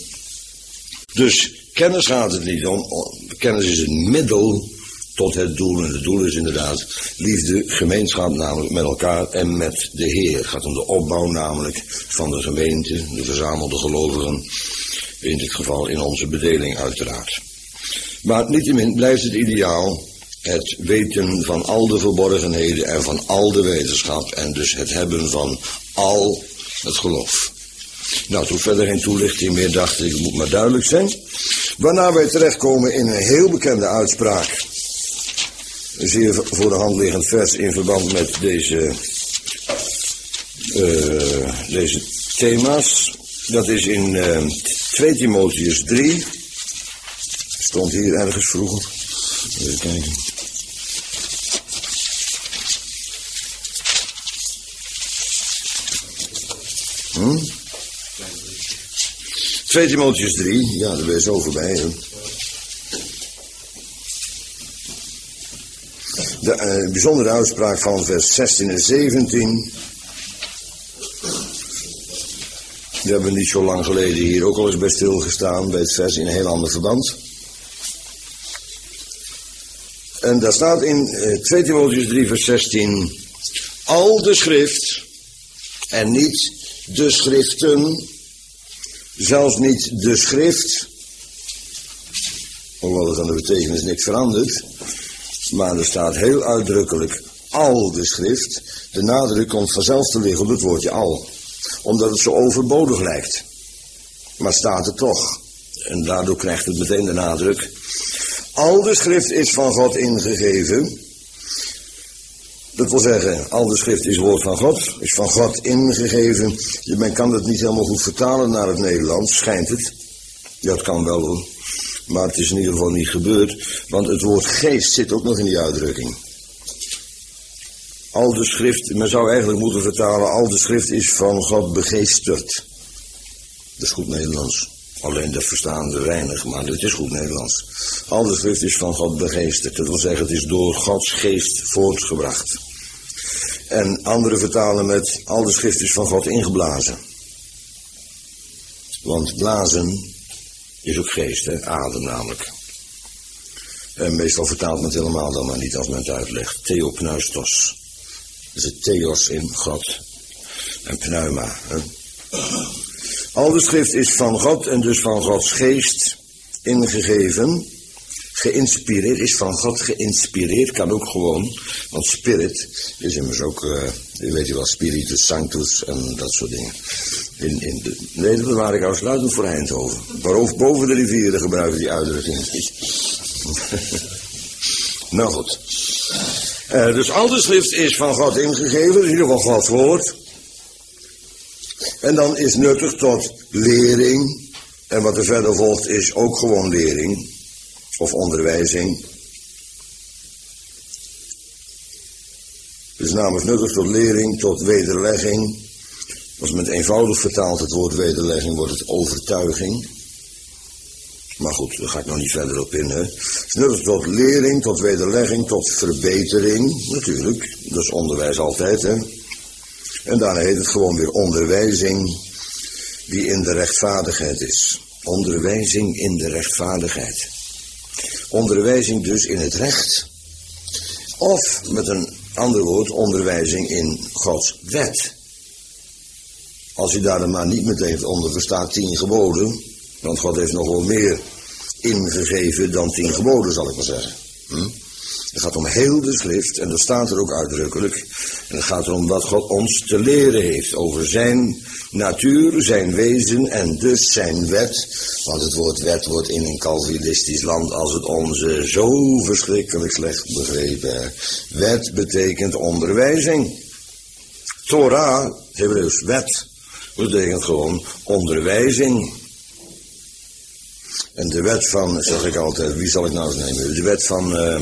Dus kennis gaat het niet om. Kennis is een middel tot het doel. En het doel is inderdaad liefde, gemeenschap namelijk met elkaar en met de Heer. Het gaat om de opbouw namelijk van de gemeente, de verzamelde gelovigen. In dit geval in onze bedeling uiteraard. Maar niettemin blijft het ideaal het weten van al de verborgenheden en van al de wetenschap en dus het hebben van al het geloof. Nou, toen verder geen toelichting meer, dacht ik, het moet maar duidelijk zijn. Waarna wij terechtkomen in een heel bekende uitspraak. Een zeer voor de hand liggend vers in verband met deze, uh, deze thema's. Dat is in uh, twee Timotheüs drie. Stond hier ergens vroeger. Even kijken. Hm? twee Timotheüs drie, ja, daar ben je zo voorbij. Hè? De uh, bijzondere uitspraak van vers zestien en zeventien. Die hebben we niet zo lang geleden hier ook al eens bij stilgestaan, bij het vers in een heel ander verband. En daar staat in uh, twee Timotheüs drie vers zestien. Al de schrift, en niet de schriften, zelfs niet de schrift, hoewel het aan de betekenis niks verandert, maar er staat heel uitdrukkelijk al de schrift. De nadruk komt vanzelf te liggen op het woordje al, omdat het zo overbodig lijkt. Maar staat er toch. En daardoor krijgt het meteen de nadruk. Al de schrift is van God ingegeven. Dat wil zeggen, al de schrift is woord van God, is van God ingegeven. Men kan het niet helemaal goed vertalen naar het Nederlands, schijnt het. Ja, het kan wel hoor. Maar het is in ieder geval niet gebeurd, want het woord geest zit ook nog in die uitdrukking. Al de schrift, men zou eigenlijk moeten vertalen, al de schrift is van God begeesterd. Dat is goed Nederlands. Alleen dat verstaan we weinig, maar het is goed Nederlands. Al de schrift is van God begeesterd. Dat wil zeggen, het is door Gods geest voortgebracht. En anderen vertalen met, al de schrift is van God ingeblazen. Want blazen is ook geest, hè? Adem namelijk. En meestal vertaalt men het helemaal dan maar niet als men het uitlegt. Theopneustos. Dat is het theos in God. En pneuma. Hè? Al de schrift is van God en dus van Gods geest ingegeven. Geïnspireerd, is van God geïnspireerd, kan ook gewoon. Want spirit is immers ook, uh, je weet je wel, spiritus sanctus en dat soort dingen. In, in de, nee, dat bewaar ik uitsluitend voor Eindhoven. Waarover boven de rivieren gebruiken die uitdrukking niet. Nou goed. Uh, dus al de schrift is van God ingegeven, in ieder geval Gods woord. En dan is nuttig tot lering. En wat er verder volgt is ook gewoon lering. Of onderwijzing. Het is namelijk nuttig tot lering, tot wederlegging. Als men het eenvoudig vertaalt, het woord wederlegging, wordt het overtuiging. Maar goed, daar ga ik nog niet verder op in. Hè. Het is nuttig tot lering, tot wederlegging, tot verbetering. Natuurlijk, dat is onderwijs altijd. Hè. En daarna heet het gewoon weer onderwijzing die in de rechtvaardigheid is. Onderwijzing in de rechtvaardigheid. Onderwijzing dus in het recht. Of met een ander woord, onderwijzing in Gods wet. Als u daar dan maar niet meteen onder verstaat tien geboden. Want God heeft nog wel meer ingegeven dan tien geboden, zal ik maar zeggen. Hm? Het gaat om heel de schrift en dat staat er ook uitdrukkelijk. En het gaat erom wat God ons te leren heeft over zijn natuur, zijn wezen en dus zijn wet. Want het woord wet wordt in een Calvinistisch land als het onze zo verschrikkelijk slecht begrepen. Wet betekent onderwijzing. Torah, Hebreeuws wet, betekent gewoon onderwijzing. En de wet van, zeg ik altijd, wie zal ik nou eens nemen? De wet van uh,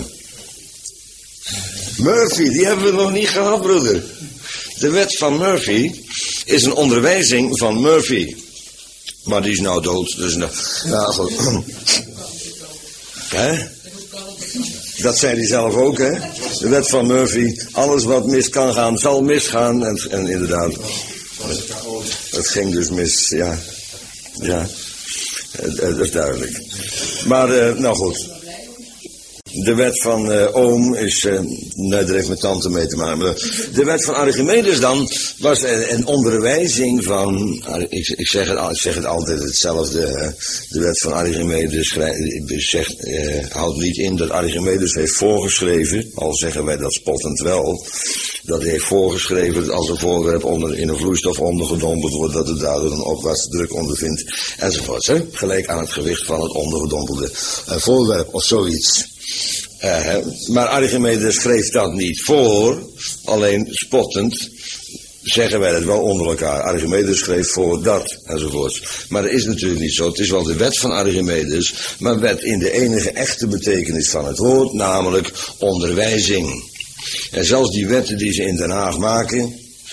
Murphy, die hebben we nog niet gehad, broeder. De wet van Murphy is een onderwijzing van Murphy. Maar die is nou dood, dus nou, nou goed. Hè? Dat zei hij zelf ook, hè? De wet van Murphy, alles wat mis kan gaan, zal misgaan. En, en inderdaad, het ging dus mis, ja. Ja. Dat is duidelijk. Maar, uh, nou goed. De wet van uh, Ohm is, uh, nee, daar heeft mijn tante mee te maken. De wet van Archimedes dan was een, een onderwijzing van, ik, ik, zeg het, ik zeg het altijd hetzelfde. Uh, de wet van Archimedes zegt, uh, houdt niet in dat Archimedes heeft voorgeschreven, al zeggen wij dat spottend wel, dat hij heeft voorgeschreven dat als een voorwerp onder, in een vloeistof ondergedompeld wordt, dat het daardoor een opwaartse druk ondervindt, enzovoort. Hè? Gelijk aan het gewicht van het ondergedompelde uh, voorwerp of zoiets. Uh, maar Archimedes schreef dat niet voor, alleen spottend zeggen wij het wel onder elkaar. Archimedes schreef voor dat, enzovoort. Maar dat is natuurlijk niet zo. Het is wel de wet van Archimedes, maar wet in de enige echte betekenis van het woord, namelijk onderwijzing. En zelfs die wetten die ze in Den Haag maken,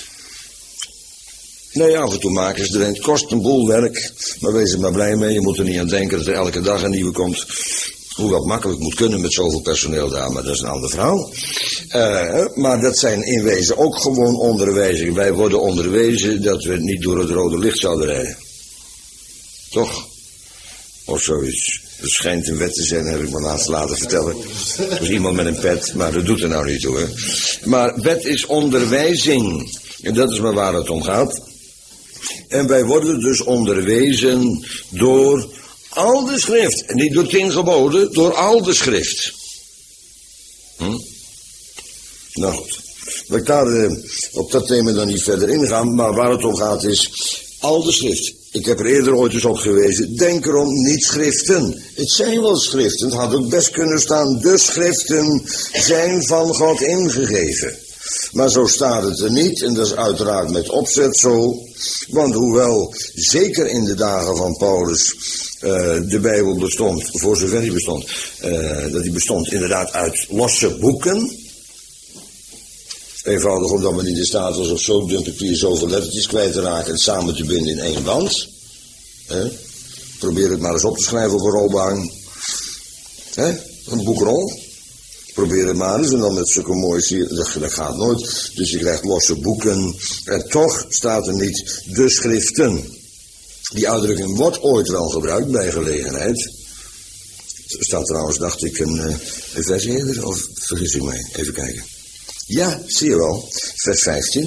nee, af en toe maken ze er een. Het kost een boel werk, maar wees er maar blij mee. Je moet er niet aan denken dat er elke dag een nieuwe komt. Hoewel het makkelijk moet kunnen met zoveel personeel daar, maar dat is een andere verhaal. Uh, maar dat zijn in wezen ook gewoon onderwijzingen. Wij worden onderwezen dat we niet door het rode licht zouden rijden. Toch? Of zoiets. Het schijnt een wet te zijn, heb ik me laatst laten vertellen. Er is iemand met een pet, maar dat doet er nou niet toe. Hè? Maar wet is onderwijzing. En dat is maar waar het om gaat. En wij worden dus onderwezen door al de schrift. En niet door tien geboden, door al de schrift. Hm? Nou goed. Maar ik daar uh, op dat thema dan niet verder ingaan. Maar waar het om gaat is al de schrift. Ik heb er eerder ooit eens op gewezen. Denk erom, niet schriften. Het zijn wel schriften. Het had ook best kunnen staan. De schriften zijn van God ingegeven. Maar zo staat het er niet. En dat is uiteraard met opzet zo. Want hoewel zeker in de dagen van Paulus uh, de Bijbel bestond, voor zover die bestond, uh, dat die bestond inderdaad uit losse boeken. Eenvoudig omdat men niet in staat was op zo'n dun papier zoveel lettertjes kwijt te raken en samen te binden in één band. He? Probeer het maar eens op te schrijven op een rolbaan. He? Een boekrol. Probeer het maar eens en dan met zulke mooie... Dat, dat gaat nooit. Dus je krijgt losse boeken. En toch staat er niet de schriften. Die uitdrukking wordt ooit wel gebruikt bij gelegenheid. Er staat trouwens, dacht ik, een, een vers eerder. Of vergis ik mij? Even kijken. Ja, zie je wel. Vers vijftien.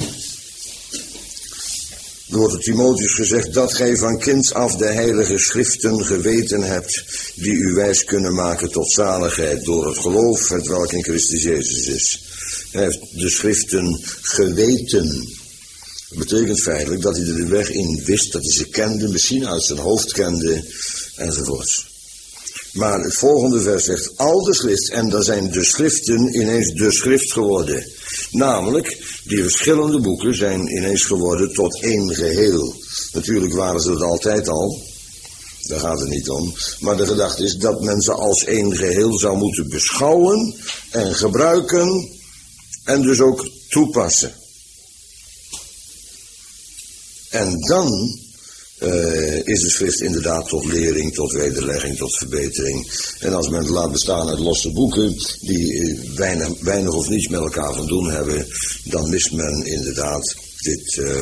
Er wordt tot Timotheus gezegd dat gij van kinds af de heilige schriften geweten hebt, die u wijs kunnen maken tot zaligheid door het geloof, het welk in Christus Jezus is. Hij heeft de schriften geweten. Dat betekent feitelijk dat hij er de weg in wist, dat hij ze kende, misschien uit zijn hoofd kende, enzovoorts. Maar het volgende vers zegt, al de schrift, en dan zijn de schriften ineens de schrift geworden. Namelijk, die verschillende boeken zijn ineens geworden tot één geheel. Natuurlijk waren ze het altijd al, daar gaat het niet om. Maar de gedachte is dat men ze als één geheel zou moeten beschouwen en gebruiken en dus ook toepassen. En dan... Uh, is de schrift inderdaad tot lering, tot wederlegging, tot verbetering. En als men het laat bestaan uit losse boeken die uh, weinig, weinig of niets met elkaar van doen hebben, dan mist men inderdaad dit, uh,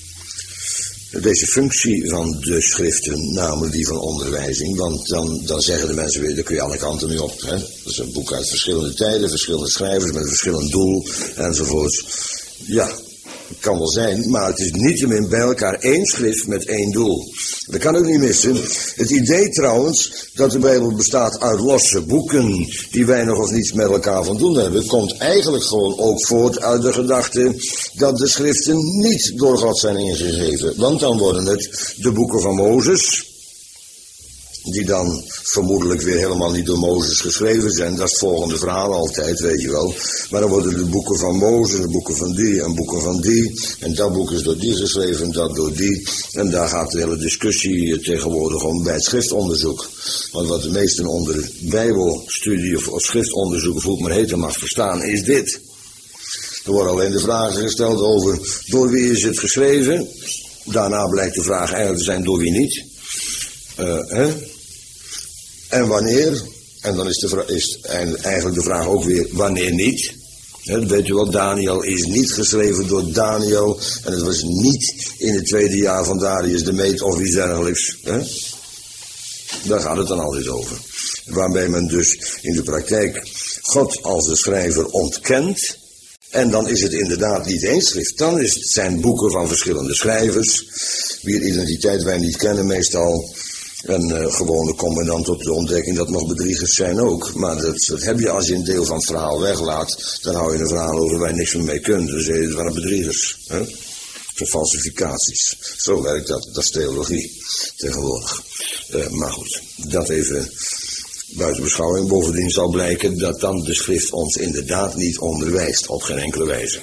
deze functie van de schriften, namelijk die van onderwijzing. Want dan, dan zeggen de mensen weer, daar kun je alle kanten mee op. Hè? Dat is een boek uit verschillende tijden, verschillende schrijvers met een verschillend doel enzovoorts. Ja. Het kan wel zijn, maar het is niettemin bij elkaar één schrift met één doel. Dat kan ook niet missen. Het idee trouwens dat de Bijbel bestaat uit losse boeken die weinig of niets met elkaar van doen hebben, komt eigenlijk gewoon ook voort uit de gedachte dat de schriften niet door God zijn ingegeven. Want dan worden het de boeken van Mozes, die dan vermoedelijk weer helemaal niet door Mozes geschreven zijn. Dat is het volgende verhaal altijd, weet je wel. Maar dan worden de boeken van Mozes, de boeken van die en boeken van die. En dat boek is door die geschreven, dat door die. En daar gaat de hele discussie tegenwoordig om bij het schriftonderzoek. Want wat de meesten onder bijbelstudie of schriftonderzoek, of hoe het maar heten mag verstaan, is dit. Er worden alleen de vragen gesteld over door wie is het geschreven. Daarna blijkt de vraag eigenlijk te zijn door wie niet. Uh, hè? En wanneer, en dan is, de vraag, is eigenlijk de vraag ook weer wanneer niet. He, dat weet u wel, Daniel is niet geschreven door Daniel en het was niet in het tweede jaar van Darius de Meed of iets dergelijks. He? Daar gaat het dan altijd over. Waarbij men dus in de praktijk God als de schrijver ontkent. En dan is het inderdaad niet één schrift. Dan is het zijn boeken van verschillende schrijvers, wier identiteit wij niet kennen meestal. En uh, gewoonlijk komen we dan tot de ontdekking dat nog bedriegers zijn ook. Maar dat, dat heb je als je een deel van het verhaal weglaat. Dan hou je een verhaal over waar je niks meer mee kunt. Dan zeg je, het waren bedriegers. Hè? Voor falsificaties. Zo werkt dat. Dat is theologie tegenwoordig. Uh, maar goed, dat even buiten beschouwing. Bovendien zal blijken dat dan de schrift ons inderdaad niet onderwijst. Op geen enkele wijze.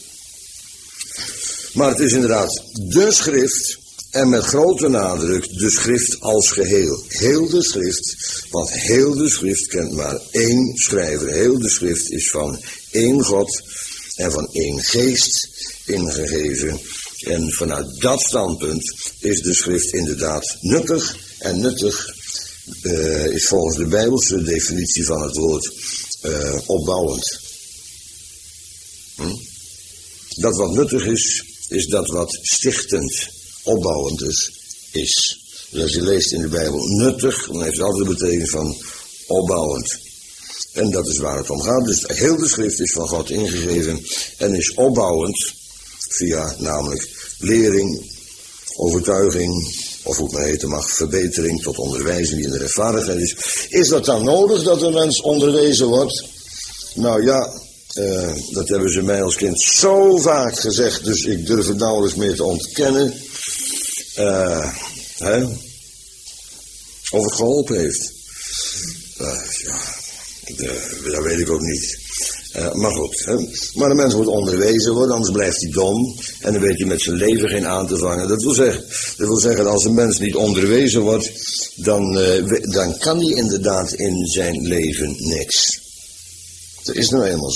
Maar het is inderdaad de schrift. En met grote nadruk de schrift als geheel. Heel de schrift, want heel de schrift kent maar één schrijver. Heel de schrift is van één God en van één geest ingegeven. En vanuit dat standpunt is de schrift inderdaad nuttig. En nuttig uh, is volgens de Bijbelse definitie van het woord uh, opbouwend. Hm? Dat wat nuttig is, is dat wat stichtend opbouwend dus is. Dus als je leest in de Bijbel nuttig, dan heeft het altijd de betekenis van opbouwend. En dat is waar het om gaat. Dus heel de schrift is van God ingegeven en is opbouwend via namelijk lering, overtuiging, of hoe het maar heten mag, verbetering tot onderwijzing die in de rechtvaardigheid is. Is dat dan nodig dat een mens onderwezen wordt? Nou ja, uh, dat hebben ze mij als kind zo vaak gezegd, dus ik durf het nauwelijks meer te ontkennen. Uh, hè? Of het geholpen heeft. Uh, ja, de, dat weet ik ook niet. Uh, maar goed, hè? Maar de mens moet onderwezen worden, anders blijft hij dom. En dan weet hij met zijn leven geen aan te vangen. Dat wil zeggen, dat wil zeggen dat als een mens niet onderwezen wordt, dan, uh, dan kan hij inderdaad in zijn leven niks. Dat is nou eenmaal zo.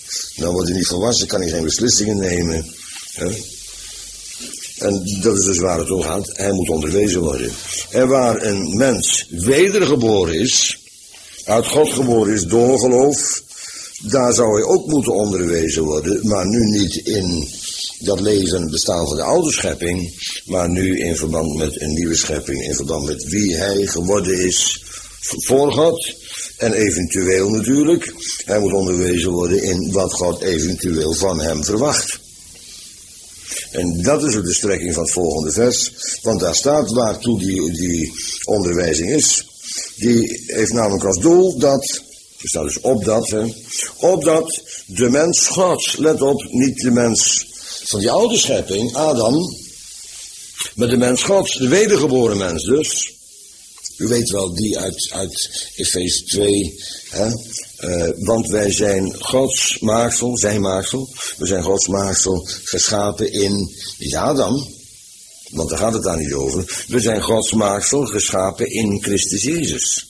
Dan wordt hij niet volwassen, kan hij geen beslissingen nemen. Hè? En dat is dus waar het om gaat. Hij moet onderwezen worden. En waar een mens wedergeboren is, uit God geboren is door geloof, daar zou hij ook moeten onderwezen worden. Maar nu niet in dat leven bestaan van de oude schepping, maar nu in verband met een nieuwe schepping, in verband met wie hij geworden is voor God. En eventueel natuurlijk, hij moet onderwezen worden in wat God eventueel van hem verwacht. En dat is ook de strekking van het volgende vers, want daar staat waartoe die, die onderwijzing is. Die heeft namelijk als doel dat, er staat dus opdat, hè, opdat de mens Gods, let op, niet de mens van die oude schepping, Adam, maar de mens Gods, de wedergeboren mens dus. U weet wel, die uit, uit Efeze twee, hè, uh, want wij zijn Gods maaksel, zijn maaksel, we zijn Gods maaksel geschapen in, niet Adam, want daar gaat het daar niet over, we zijn Gods maaksel geschapen in Christus Jezus.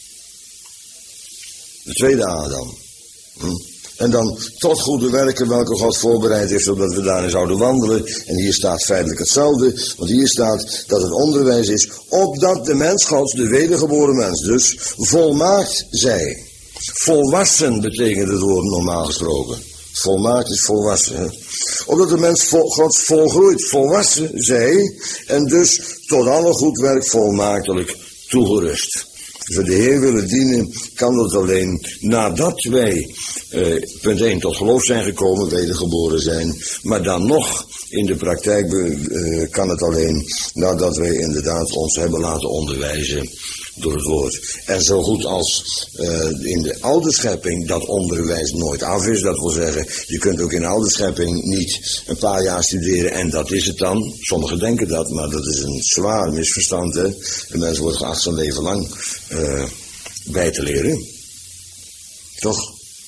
De tweede Adam. Hm? En dan tot goede werken welke God voorbereid heeft, zodat we daarin zouden wandelen. En hier staat feitelijk hetzelfde, want hier staat dat het onderwijs is, opdat de mens Gods, de wedergeboren mens dus, volmaakt zij. Volwassen betekent het woord normaal gesproken. Volmaakt is volwassen. Hè? Opdat de mens vol, Gods volgroeit, volwassen zij, en dus tot alle goed werk volmaaktelijk toegerust. Als we de Heer willen dienen, kan dat alleen nadat wij, eh, punt één, tot geloof zijn gekomen, wedergeboren zijn. Maar dan nog, in de praktijk eh, kan het alleen nadat wij inderdaad ons hebben laten onderwijzen door het woord. En zo goed als uh, in de oude schepping dat onderwijs nooit af is, dat wil zeggen, je kunt ook in de oude schepping niet een paar jaar studeren en dat is het dan. Sommigen denken dat, maar dat is een zwaar misverstand. Hè? De mens wordt geacht zijn leven lang uh, bij te leren. Toch?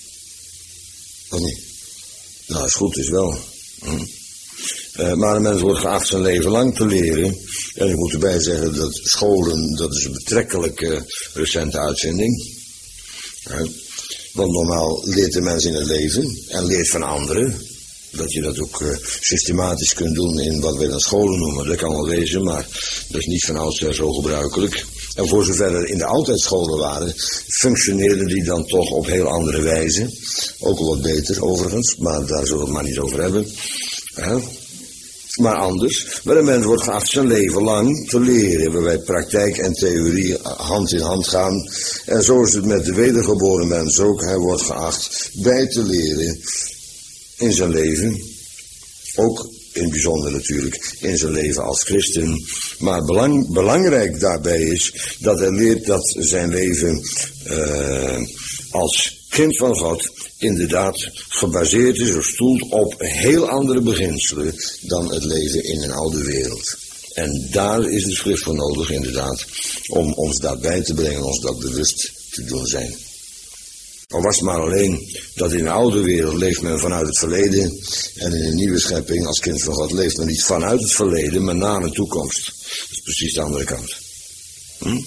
Of niet? Nou, is goed, is wel. Hm. Uh, maar een mens wordt geacht zijn leven lang te leren. En ik moet erbij zeggen dat scholen, dat is een betrekkelijk uh, recente uitvinding. Uh, want normaal leert de mens in het leven en leert van anderen. Dat je dat ook uh, systematisch kunt doen in wat wij dan scholen noemen. Dat kan wel wezen, maar dat is niet van oudsher zo gebruikelijk. En voor zover er in de oudheid scholen waren, functioneerden die dan toch op heel andere wijze. Ook wel wat beter overigens, maar daar zullen we het maar niet over hebben. Uh, Maar anders, maar een mens wordt geacht zijn leven lang te leren, waarbij praktijk en theorie hand in hand gaan. En zo is het met de wedergeboren mens ook. Hij wordt geacht bij te leren in zijn leven, ook in het bijzonder natuurlijk in zijn leven als christen. Maar belang, belangrijk daarbij is dat hij leert dat zijn leven uh, als kind van God inderdaad gebaseerd is of stoelt op heel andere beginselen dan het leven in een oude wereld. En daar is de schrift voor nodig inderdaad, om ons dat bij te brengen, ons dat bewust te doen zijn. Al was het maar alleen dat in de oude wereld leeft men vanuit het verleden en in een nieuwe schepping als kind van God leeft men niet vanuit het verleden, maar naar de toekomst. Dat is precies de andere kant. Hm?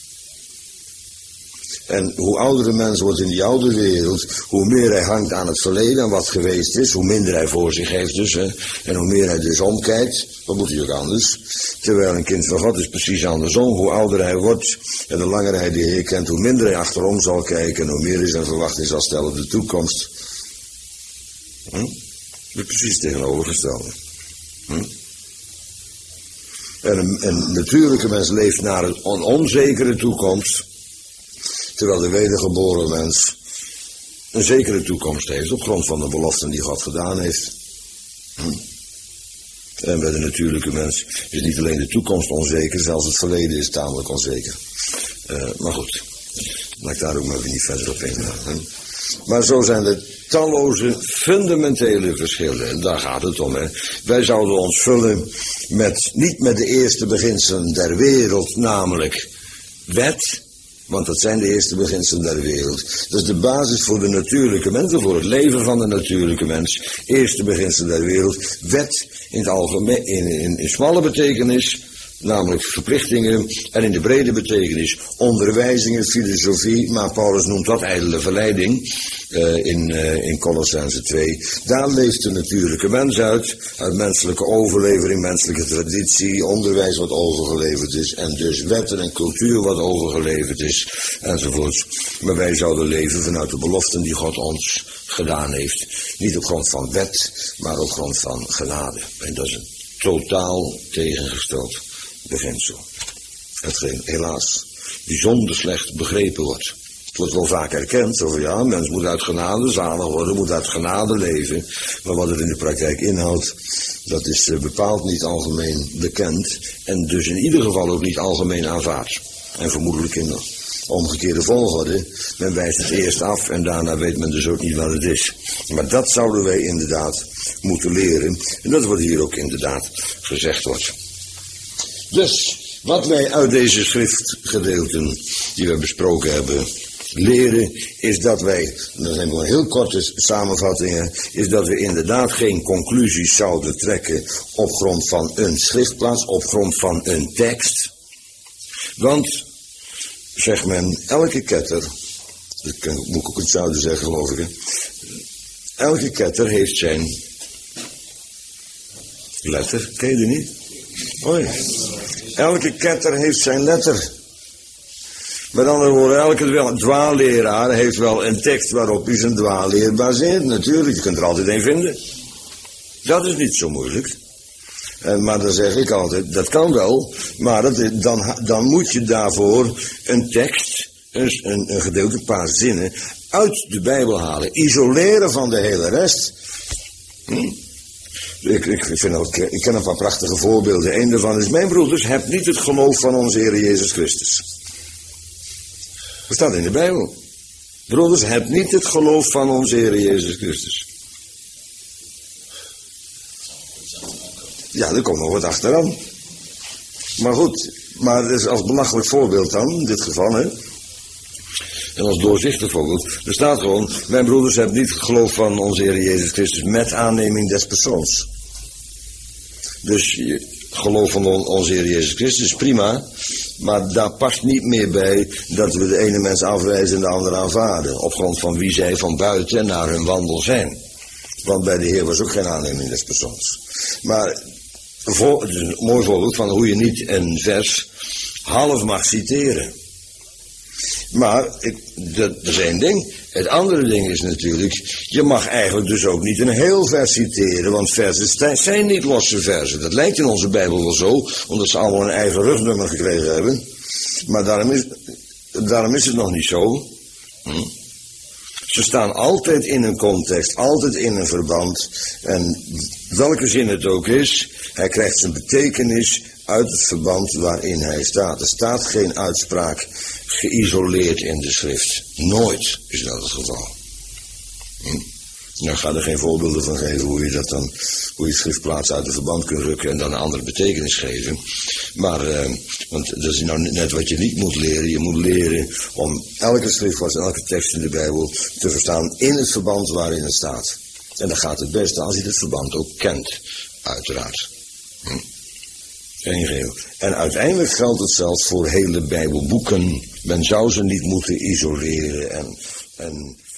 En hoe ouder een mens wordt in die oude wereld, hoe meer hij hangt aan het verleden en wat geweest is, hoe minder hij voor zich heeft dus. Hè. En hoe meer hij dus omkijkt, wat moet hij ook anders. Terwijl een kind van God is precies andersom. Hoe ouder hij wordt en hoe langer hij de Heer kent, hoe minder hij achterom zal kijken en hoe meer hij zijn verwachting zal stellen op de toekomst. Hm? Dat is precies het tegenovergestelde. Hm? En een, een natuurlijke mens leeft naar een on- onzekere toekomst. Terwijl de wedergeboren mens een zekere toekomst heeft op grond van de beloften die God gedaan heeft. Hm. En bij de natuurlijke mens is niet alleen de toekomst onzeker, zelfs het verleden is tamelijk onzeker. Uh, maar goed, laat ik daar ook maar weer niet verder op ingaan. Hm. Maar zo zijn er talloze fundamentele verschillen. En daar gaat het om. Hè. Wij zouden ons vullen met, niet met de eerste beginselen der wereld, namelijk wet. Want dat zijn de eerste beginselen der wereld. Dat is de basis voor de natuurlijke mens, voor het leven van de natuurlijke mens. Eerste beginselen der wereld. Wet in het algemeen, in, in, in smalle betekenis, namelijk verplichtingen en in de brede betekenis onderwijzingen, filosofie, maar Paulus noemt dat ijdele verleiding uh, in, uh, in Colossenzen twee. Daar leeft de natuurlijke mens uit, uit menselijke overlevering, menselijke traditie, onderwijs wat overgeleverd is en dus wetten en cultuur wat overgeleverd is enzovoort. Maar wij zouden leven vanuit de beloften die God ons gedaan heeft. Niet op grond van wet, maar op grond van genade. En dat is een totaal tegengesteld beginsel. Hetgeen helaas bijzonder slecht begrepen wordt. Het wordt wel vaak erkend, over ja, mens moet uit genade zalig worden, moet uit genade leven. Maar wat het in de praktijk inhoudt, dat is uh, bepaald niet algemeen bekend. En dus in ieder geval ook niet algemeen aanvaard. En vermoedelijk in de omgekeerde volgorde. Men wijst het eerst af en daarna weet men dus ook niet wat het is. Maar dat zouden wij inderdaad moeten leren. En dat wordt hier ook inderdaad gezegd wordt. Dus, wat wij uit deze schriftgedeelten die we besproken hebben leren, is dat wij, dat zijn maar heel korte samenvattingen, is dat we inderdaad geen conclusies zouden trekken op grond van een schriftplaats, op grond van een tekst. Want, zegt men, elke ketter, dat moet ik ook iets zouden zeggen geloof ik, hè? Elke ketter heeft zijn letter, ken je die niet? Oh ja. Elke ketter heeft zijn letter. Met andere woorden, elke dwaalleraar heeft wel een tekst waarop hij zijn dwaalleer baseert. Natuurlijk, je kunt er altijd een vinden. Dat is niet zo moeilijk. En, maar dan zeg ik altijd, dat kan wel, maar dat, dan, dan moet je daarvoor een tekst, een, een, een gedeelte, een paar zinnen, uit de Bijbel halen. Isoleren van de hele rest. Hm? Ik, ik, vind ook, ik ken een paar prachtige voorbeelden. Eén daarvan is, mijn broeders, heb niet het geloof van onze Heer Jezus Christus. Dat staat in de Bijbel. Broeders, heb niet het geloof van onze Heer Jezus Christus. Ja, er komt nog wat achteraan. Maar goed, maar dat is als belachelijk voorbeeld dan, in dit geval, hè. En als doorzichtig voorbeeld, er staat gewoon, mijn broeders, heb niet het geloof van onze Heer Jezus Christus met aanneming des persoons. Dus je geloof van on, onze Heer Jezus Christus is prima, maar daar past niet meer bij dat we de ene mens afwijzen en de andere aanvaarden, op grond van wie zij van buiten naar hun wandel zijn. Want bij de Heer was ook geen aanneming des persoons. Maar voor, het is een mooi voorbeeld van hoe je niet een vers half mag citeren. Maar, ik, dat, dat is één ding. Het andere ding is natuurlijk, je mag eigenlijk dus ook niet een heel vers citeren, want versen zijn niet losse versen. Dat lijkt in onze Bijbel wel zo, omdat ze allemaal een eigen rugnummer gekregen hebben. Maar daarom is, daarom is het nog niet zo. Hm? Ze staan altijd in een context, altijd in een verband. En welke zin het ook is, hij krijgt zijn betekenis uit het verband waarin hij staat. Er staat geen uitspraak geïsoleerd in de schrift. Nooit is dat het geval. Hm? Nou, ik ga er geen voorbeelden van geven hoe je dat dan, hoe je schriftplaatsen uit het verband kunt rukken en dan een andere betekenis geven. Maar, eh, want dat is nou net wat je niet moet leren. Je moet leren om elke schriftplaats en elke tekst in de Bijbel te verstaan in het verband waarin het staat. En dan gaat het beste als je het verband ook kent, uiteraard. Hm? En uiteindelijk geldt het zelfs voor hele Bijbelboeken. Men zou ze niet moeten isoleren en, en